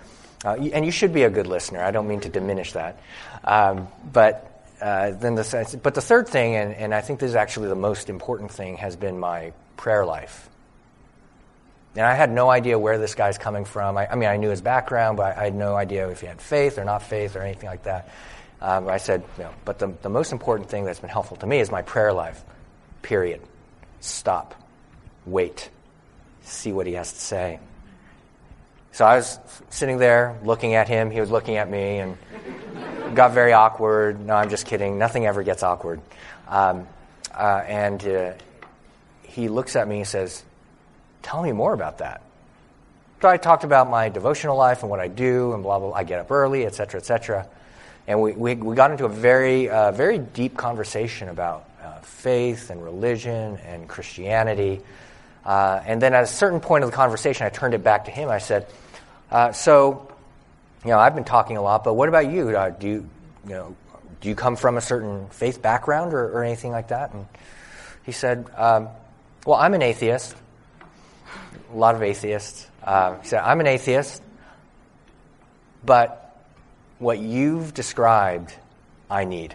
Uh, y- and you should be a good listener. I don't mean to diminish that. Um, but uh, then the but the third thing, and, and I think this is actually the most important thing, has been my prayer life. And I had no idea where this guy's coming from. I, I mean, I knew his background, but I had no idea if he had faith or not faith or anything like that. Um, I said, you know, but the, the most important thing that's been helpful to me is my prayer life, period. Stop. Wait. See what he has to say. So I was sitting there looking at him. He was looking at me, and it got very awkward. No, I'm just kidding. Nothing ever gets awkward. Um, uh, and uh, he looks at me and says, tell me more about that. So I talked about my devotional life and what I do and blah, blah, blah. I get up early, et cetera, et cetera. And we, we, we got into a very, uh, very deep conversation about uh, faith and religion and Christianity. Uh, and then at a certain point of the conversation, I turned it back to him. I said, uh, so, you know, I've been talking a lot, but what about you? Uh, do you, you know, do you come from a certain faith background or, or anything like that? And he said, um, well, I'm an atheist. A lot of atheists. Uh, he said, I'm an atheist, but what you've described, I need.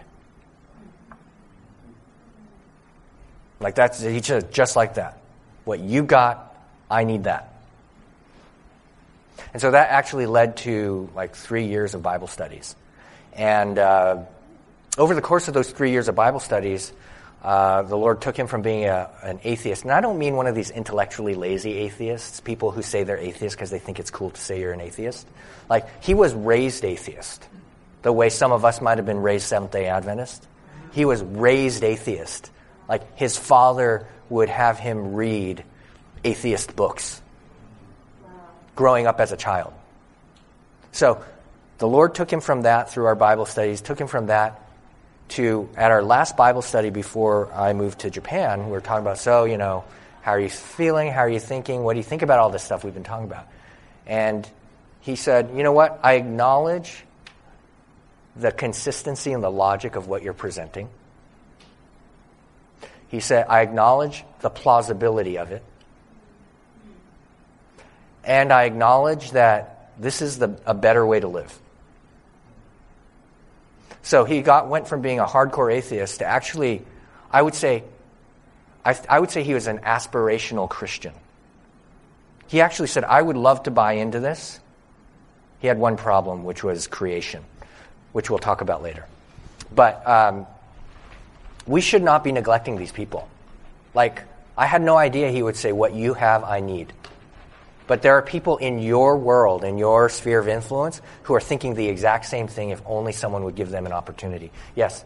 Like that's, he said, just like that. What you got, I need that. And so that actually led to like three years of Bible studies. And uh, over the course of those three years of Bible studies, uh, the Lord took him from being a, an atheist. And I don't mean one of these intellectually lazy atheists, people who say they're atheists because they think it's cool to say you're an atheist. Like, he was raised atheist, the way some of us might have been raised Seventh-day Adventist. He was raised atheist. Like, his father would have him read atheist books growing up as a child. So the Lord took him from that through our Bible studies, took him from that to, at our last Bible study before I moved to Japan, we were talking about, so, you know, how are you feeling? How are you thinking? What do you think about all this stuff we've been talking about? And he said, you know what? I acknowledge the consistency and the logic of what you're presenting. He said, I acknowledge the plausibility of it. And I acknowledge that this is the, a better way to live. So he got went from being a hardcore atheist to actually, I would say, I, I would say he was an aspirational Christian. He actually said, I would love to buy into this. He had one problem, which was creation, which we'll talk about later. But um, we should not be neglecting these people. Like, I had no idea he would say, what you have, I need. But there are people in your world, in your sphere of influence, who are thinking the exact same thing if only someone would give them an opportunity. Yes?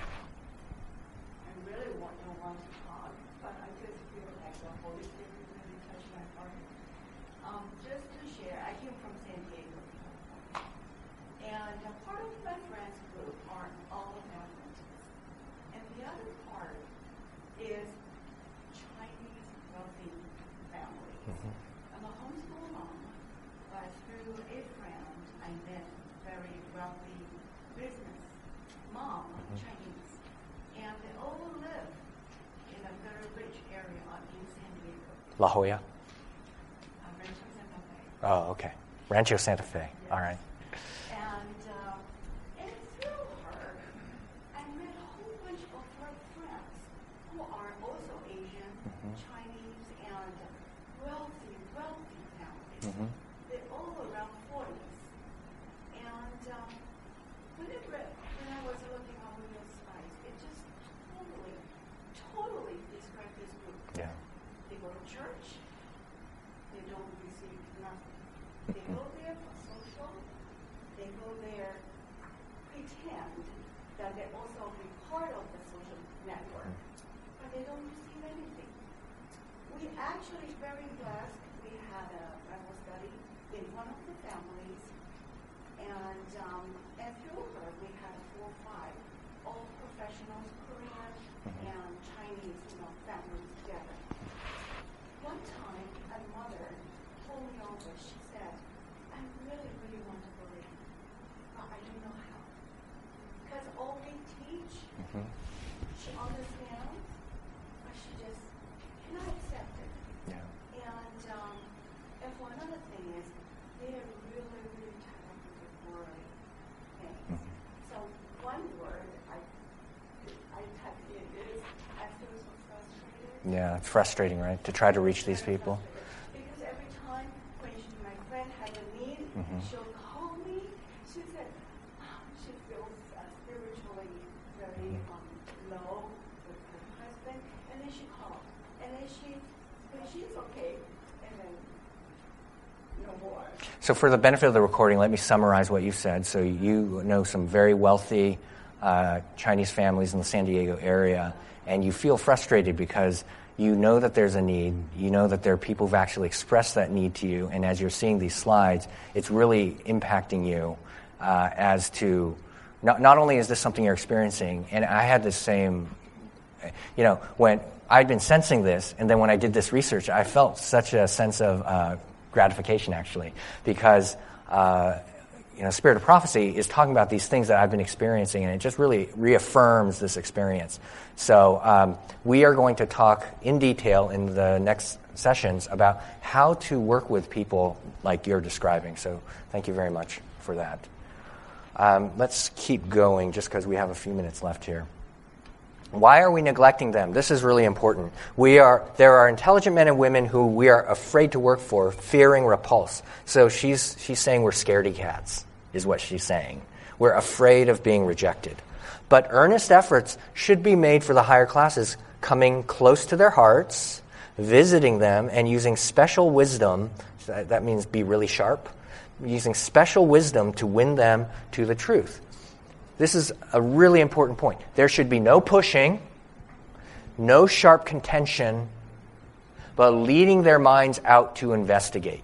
I really want, don't want to talk, but I just feel like the Holy Spirit really touched my heart. Um, just to share, I came from San Diego, and a part of my friends group are all Adventists, and the other part is Chinese wealthy families. Mm-hmm. I'm a homeschool mom, but through a friend, I met very wealthy business mom, mm-hmm. Chinese, and they all live in a very rich area in San Diego. La Jolla? Uh, Rancho Santa Fe. Oh, okay. Rancho Santa Fe. Yes. All right. And, uh, and through her, I met a whole bunch of her friends who are also Asian, mm-hmm. Chinese, and wealthy, wealthy families. Mm-hmm. They're all around forties. And um, when, it read, when I was looking over your slides, it just totally, totally described this group. Yeah. They go to church. They don't receive nothing. They go there for social. They go there pretend that they also be part of the social network, but they don't receive anything. We actually very blessed. We had a Bible study in one of the families, and um, and through her we had four or five, all professionals, Korean mm-hmm. and Chinese, you know, families together. One time, a mother told me over. She said, "I really, really want to believe, but I don't know how, because all they teach, mm-hmm. she understands, but she just cannot accept it." Yeah. And um, and for another thing is, they are really, really tired of temporary things. So one word I I typed in is I feel so frustrated. Yeah, it's frustrating, right, to try to reach these people. Because every time when she, my friend had a need, Mhm. she'll call me. She said oh, she feels uh, spiritually very um, low with her husband, and then she called, and then she, when she's okay, and then no more. So for the benefit of the recording, let me summarize what you said. So you know some very wealthy uh, Chinese families in the San Diego area, and you feel frustrated because you know that there's a need. You know that there are people who've actually expressed that need to you, and as you're seeing these slides, it's really impacting you uh, as to not, not only is this something you're experiencing, and I had the same, you know, when I'd been sensing this, and then when I did this research, I felt such a sense of uh, gratification, actually, because uh, you know, Spirit of Prophecy is talking about these things that I've been experiencing, and it just really reaffirms this experience. So um, we are going to talk in detail in the next sessions about how to work with people like you're describing. So thank you very much for that. Um, let's keep going just because we have a few minutes left here. Why are we neglecting them? This is really important. We are there are intelligent men and women who we are afraid to work for, fearing repulse. So she's she's saying we're scaredy cats, is what she's saying. We're afraid of being rejected. But earnest efforts should be made for the higher classes, coming close to their hearts, visiting them, and using special wisdom. That means be really sharp. Using special wisdom to win them to the truth. This is a really important point. There should be no pushing, no sharp contention, but leading their minds out to investigate.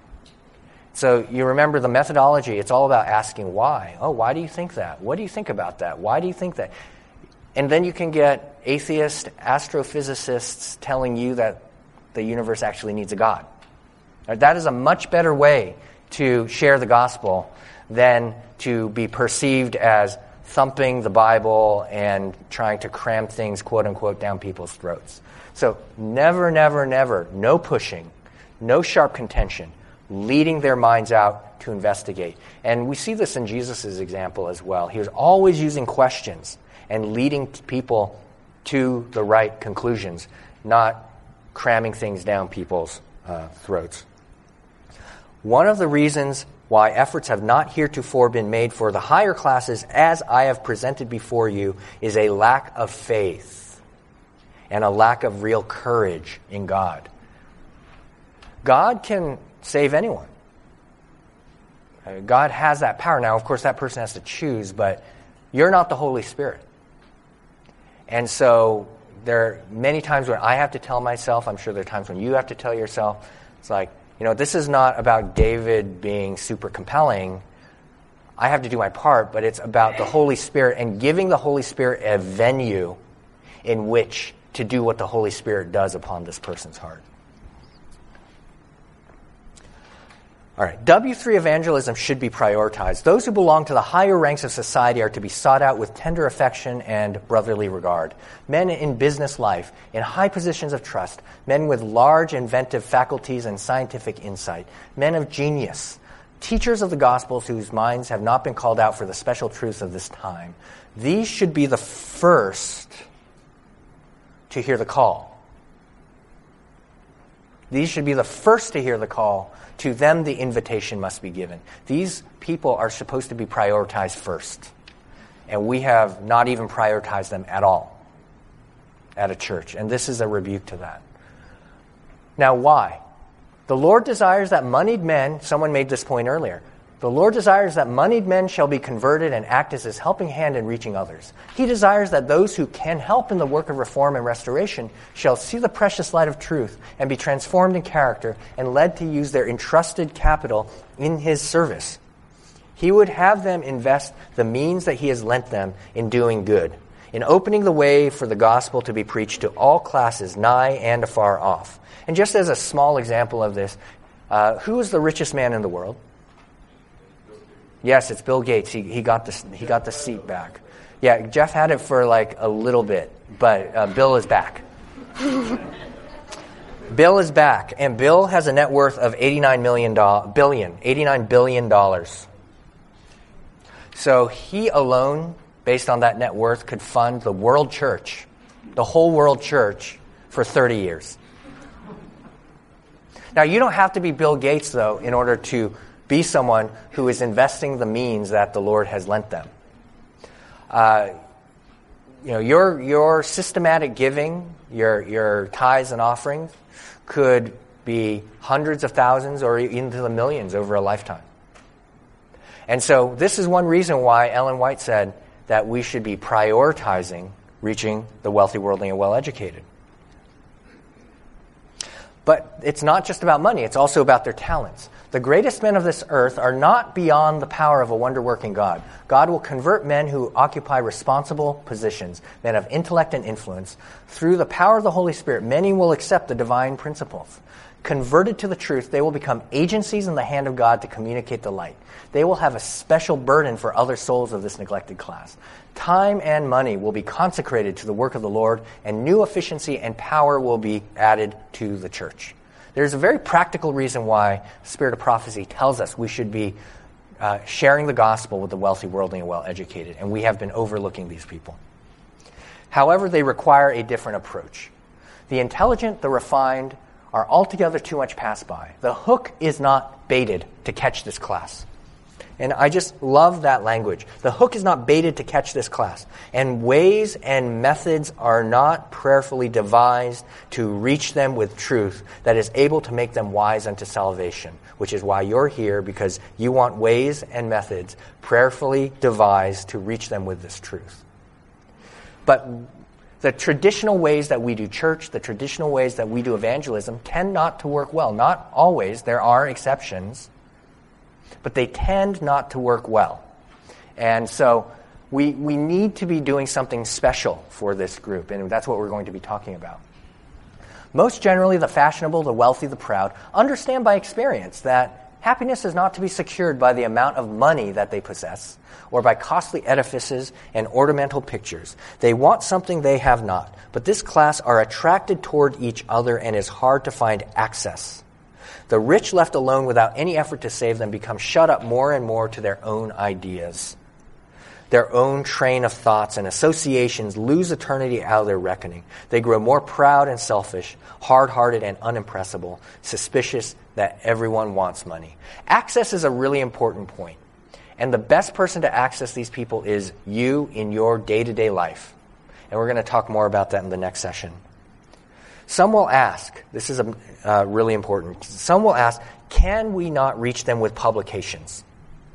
So you remember the methodology. It's all about asking why. Oh, why do you think that? What do you think about that? Why do you think that? And then you can get atheist astrophysicists telling you that the universe actually needs a God. That is a much better way to share the gospel than to be perceived as thumping the Bible and trying to cram things, quote unquote, down people's throats. So never, never, never, no pushing, no sharp contention, leading their minds out to investigate. And we see this in Jesus' example as well. He was always using questions and leading people to the right conclusions, not cramming things down people's uh, throats. One of the reasons why efforts have not heretofore been made for the higher classes, as I have presented before you, is a lack of faith and a lack of real courage in God. God can save anyone. God has that power. Now, of course, that person has to choose, but you're not the Holy Spirit. And so there are many times when I have to tell myself, I'm sure there are times when you have to tell yourself, it's like, you know, this is not about David being super compelling. I have to do my part, but it's about the Holy Spirit and giving the Holy Spirit a venue in which to do what the Holy Spirit does upon this person's heart. All right, W three evangelism should be prioritized. Those who belong to the higher ranks of society are to be sought out with tender affection and brotherly regard. Men in business life, in high positions of trust, men with large inventive faculties and scientific insight, men of genius, teachers of the Gospels whose minds have not been called out for the special truths of this time. These should be the first to hear the call. These should be the first to hear the call. To them, the invitation must be given. These people are supposed to be prioritized first. And we have not even prioritized them at all at a church. And this is a rebuke to that. Now, why? The Lord desires that moneyed men, someone made this point earlier, the Lord desires that moneyed men shall be converted and act as his helping hand in reaching others. He desires that those who can help in the work of reform and restoration shall see the precious light of truth and be transformed in character and led to use their entrusted capital in his service. He would have them invest the means that he has lent them in doing good, in opening the way for the gospel to be preached to all classes, nigh and afar off. And just as a small example of this, uh, who is the richest man in the world? Yes, it's Bill Gates. He he got the he got the seat back. Yeah, Jeff had it for like a little bit, but uh, Bill is back. Bill is back, and Bill has a net worth of eighty-nine million dollars, billion, eighty-nine billion dollars. So he alone, based on that net worth, could fund the world church, the whole world church, for thirty years. Now, you don't have to be Bill Gates, though, in order to be someone who is investing the means that the Lord has lent them. Uh, you know, your your systematic giving, your your tithes and offerings, could be hundreds of thousands or into the millions over a lifetime. And so this is one reason why Ellen White said that we should be prioritizing reaching the wealthy, worldly, and well-educated. But it's not just about money, it's also about their talents. The greatest men of this earth are not beyond the power of a wonder-working God. God will convert men who occupy responsible positions, men of intellect and influence. Through the power of the Holy Spirit, many will accept the divine principles. Converted to the truth, they will become agencies in the hand of God to communicate the light. They will have a special burden for other souls of this neglected class. Time and money will be consecrated to the work of the Lord, and new efficiency and power will be added to the church. There's a very practical reason why the Spirit of Prophecy tells us we should be uh, sharing the gospel with the wealthy, worldly, and well-educated, and we have been overlooking these people. However, they require a different approach. The intelligent, the refined, are altogether too much passed by. The hook is not baited to catch this class. And I just love that language. The hook is not baited to catch this class. And ways and methods are not prayerfully devised to reach them with truth that is able to make them wise unto salvation, which is why you're here, because you want ways and methods prayerfully devised to reach them with this truth. But the traditional ways that we do church, the traditional ways that we do evangelism tend not to work well. Not always. There are exceptions. But they tend not to work well. And so we we need to be doing something special for this group, and that's what we're going to be talking about. Most generally, the fashionable, the wealthy, the proud understand by experience that happiness is not to be secured by the amount of money that they possess or by costly edifices and ornamental pictures. They want something they have not. But this class are attracted toward each other and is hard to find access. The rich left alone without any effort to save them become shut up more and more to their own ideas. Their own train of thoughts and associations lose eternity out of their reckoning. They grow more proud and selfish, hard-hearted and unimpressible, suspicious that everyone wants money. Access is a really important point. And the best person to access these people is you in your day-to-day life. And we're going to talk more about that in the next session. Some will ask, this is a, uh, really important, some will ask, can we not reach them with publications?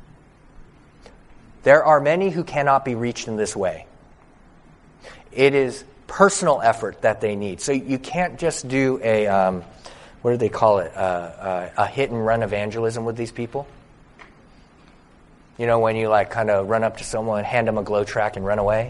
There are many who cannot be reached in this way. It is personal effort that they need. So you can't just do a, um, what do they call it, uh, uh, a hit-and-run evangelism with these people. You know, when you like kind of run up to someone, hand them a glow track and run away?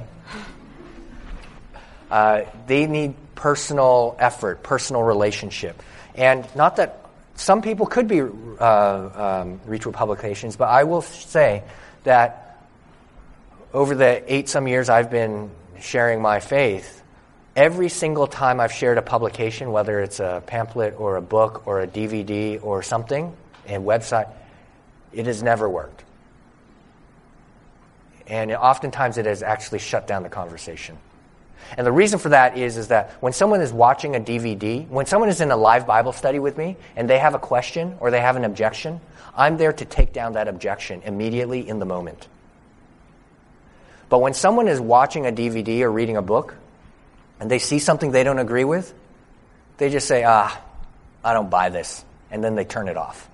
Uh, they need personal effort, personal relationship. And not that some people could be uh, um, reached with publications, but I will say that over the eight some years I've been sharing my faith, every single time I've shared a publication, whether it's a pamphlet or a book or a D V D or something, a website, it has never worked. And oftentimes it has actually shut down the conversation. And the reason for that is, is that when someone is watching a D V D, when someone is in a live Bible study with me and they have a question or they have an objection, I'm there to take down that objection immediately in the moment. But when someone is watching a D V D or reading a book and they see something they don't agree with, they just say, ah, I don't buy this. And then they turn it off.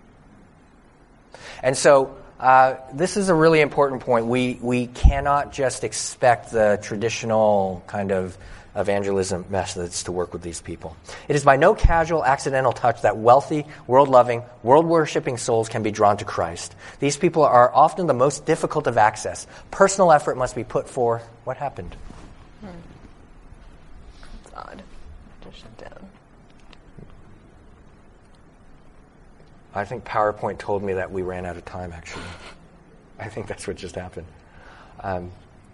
And so Uh, this is a really important point. We we cannot just expect the traditional kind of evangelism methods to work with these people. It is by no casual, accidental touch that wealthy, world-loving, world-worshipping souls can be drawn to Christ. These people are often the most difficult of access. Personal effort must be put forth. What happened? Hmm. It's odd. Just shut down. I think PowerPoint told me that we ran out of time, actually. I think that's what just happened. Um,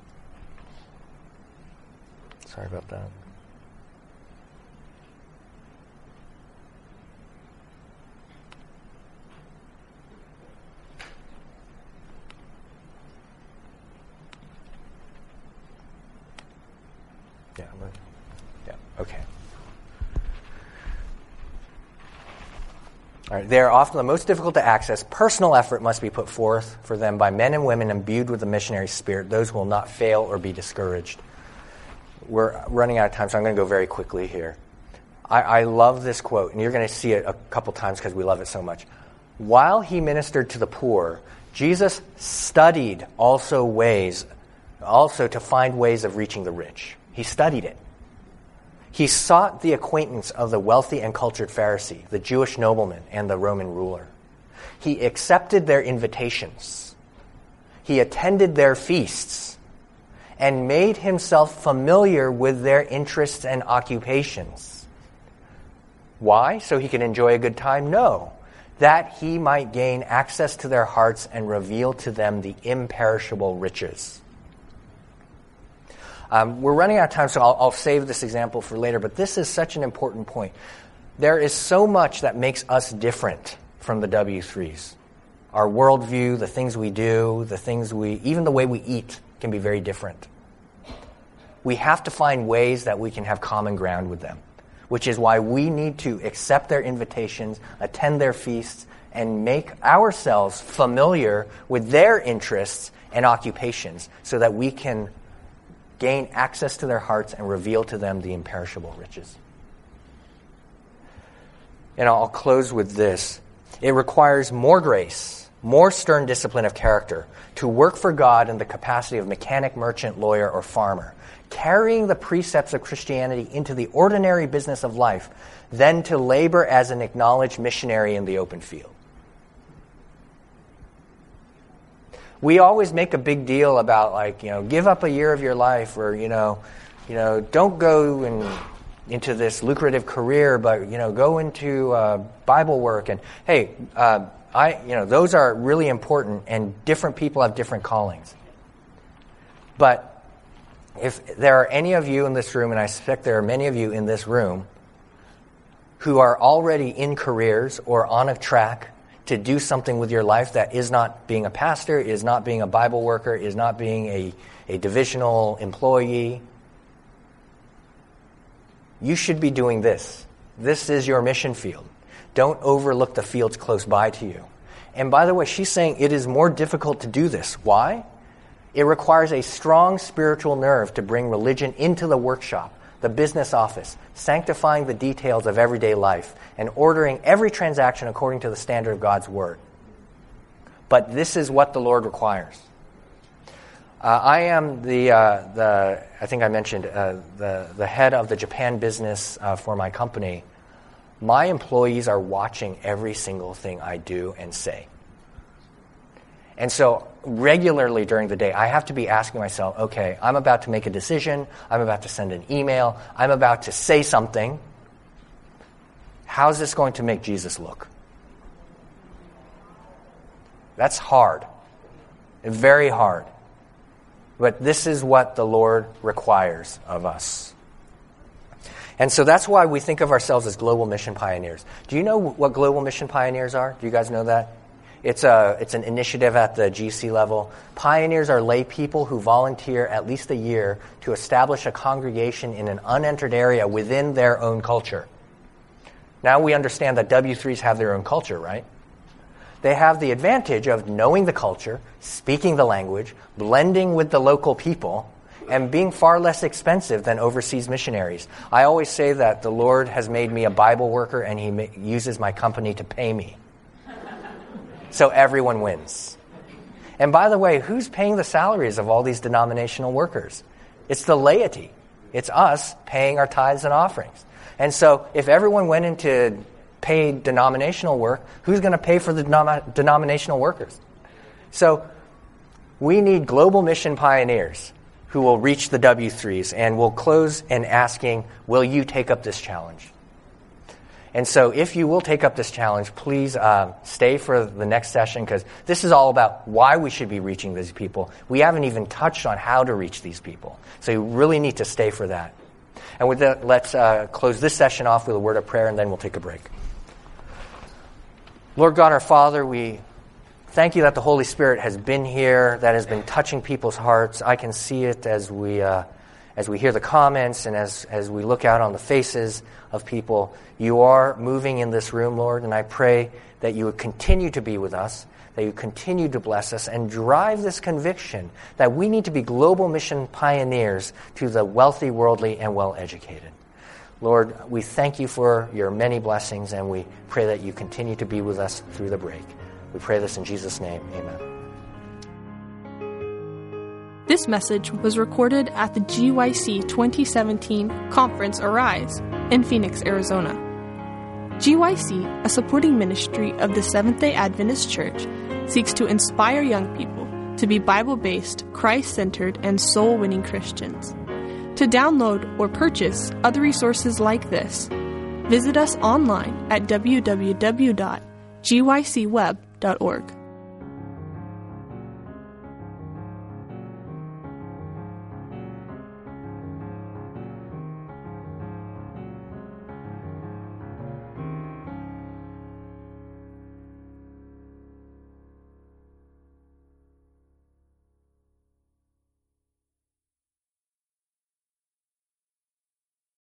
sorry about that. All right, they are often the most difficult to access. Personal effort must be put forth for them by men and women imbued with the missionary spirit. Those who will not fail or be discouraged. We're running out of time, so I'm going to go very quickly here. I, I love this quote, and you're going to see it a couple times because we love it so much. While he ministered to the poor, Jesus studied also ways, also to find ways of reaching the rich. He studied it. He sought the acquaintance of the wealthy and cultured Pharisee, the Jewish nobleman, and the Roman ruler. He accepted their invitations. He attended their feasts and made himself familiar with their interests and occupations. Why? So he could enjoy a good time? No. That he might gain access to their hearts and reveal to them the imperishable riches. Um, we're running out of time, so I'll, I'll save this example for later, but this is such an important point. There is so much that makes us different from the W threes. Our worldview, the things we do, the things we, even the way we eat can be very different. We have to find ways that we can have common ground with them, which is why we need to accept their invitations, attend their feasts, and make ourselves familiar with their interests and occupations so that we can gain access to their hearts and reveal to them the imperishable riches. And I'll close with this. It requires more grace, more stern discipline of character to work for God in the capacity of mechanic, merchant, lawyer, or farmer, carrying the precepts of Christianity into the ordinary business of life, than to labor as an acknowledged missionary in the open field. We always make a big deal about, like, you know, give up a year of your life, or, you know, you know, don't go and into this lucrative career, but, you know, go into uh, Bible work. And hey, uh, I, you know, those are really important, and different people have different callings. But if there are any of you in this room, and I suspect there are many of you in this room, who are already in careers or on a track to do something with your life that is not being a pastor, is not being a Bible worker, is not being a, a divisional employee, you should be doing this. This is your mission field. Don't overlook the fields close by to you. And by the way, she's saying it is more difficult to do this. Why? It requires a strong spiritual nerve to bring religion into the workshop, the business office, sanctifying the details of everyday life, and ordering every transaction according to the standard of God's Word. But this is what the Lord requires. Uh, I am the, uh, the I think I mentioned, uh, the, the head of the Japan business uh, for my company. My employees are watching every single thing I do and say. And so regularly during the day, I have to be asking myself, okay, I'm about to make a decision, I'm about to send an email, I'm about to say something. How's this going to make Jesus look? That's hard. Very hard. But this is what the Lord requires of us. And so that's why we think of ourselves as global mission pioneers. Do you know what global mission pioneers are? Do you guys know that? It's a it's an initiative at the G C level. Pioneers are lay people who volunteer at least a year to establish a congregation in an unentered area within their own culture. Now we understand that W threes have their own culture, right? They have the advantage of knowing the culture, speaking the language, blending with the local people, and being far less expensive than overseas missionaries. I always say that the Lord has made me a Bible worker, and He ma- uses my company to pay me. So everyone wins. And by the way, who's paying the salaries of all these denominational workers? It's the laity. It's us paying our tithes and offerings. And so if everyone went into paid denominational work, who's going to pay for the denom- denominational workers? So we need global mission pioneers who will reach the W threes, and we'll close in asking, will you take up this challenge? And so if you will take up this challenge, please uh, stay for the next session, because this is all about why we should be reaching these people. We haven't even touched on how to reach these people. So you really need to stay for that. And with that, let's uh, close this session off with a word of prayer, and then we'll take a break. Lord God, our Father, we thank you that the Holy Spirit has been here, that has been touching people's hearts. I can see it as we uh, as we hear the comments and as, as we look out on the faces of people, you are moving in this room, Lord, and I pray that you would continue to be with us, that you continue to bless us and drive this conviction that we need to be global mission pioneers to the wealthy, worldly, and well-educated. Lord, we thank you for your many blessings, and we pray that you continue to be with us through the break. We pray this in Jesus' name. Amen. This message was recorded at the G Y C twenty seventeen Conference Arise in Phoenix, Arizona. G Y C, a supporting ministry of the Seventh-day Adventist Church, seeks to inspire young people to be Bible-based, Christ-centered, and soul-winning Christians. To download or purchase other resources like this, visit us online at w w w dot g y c web dot org.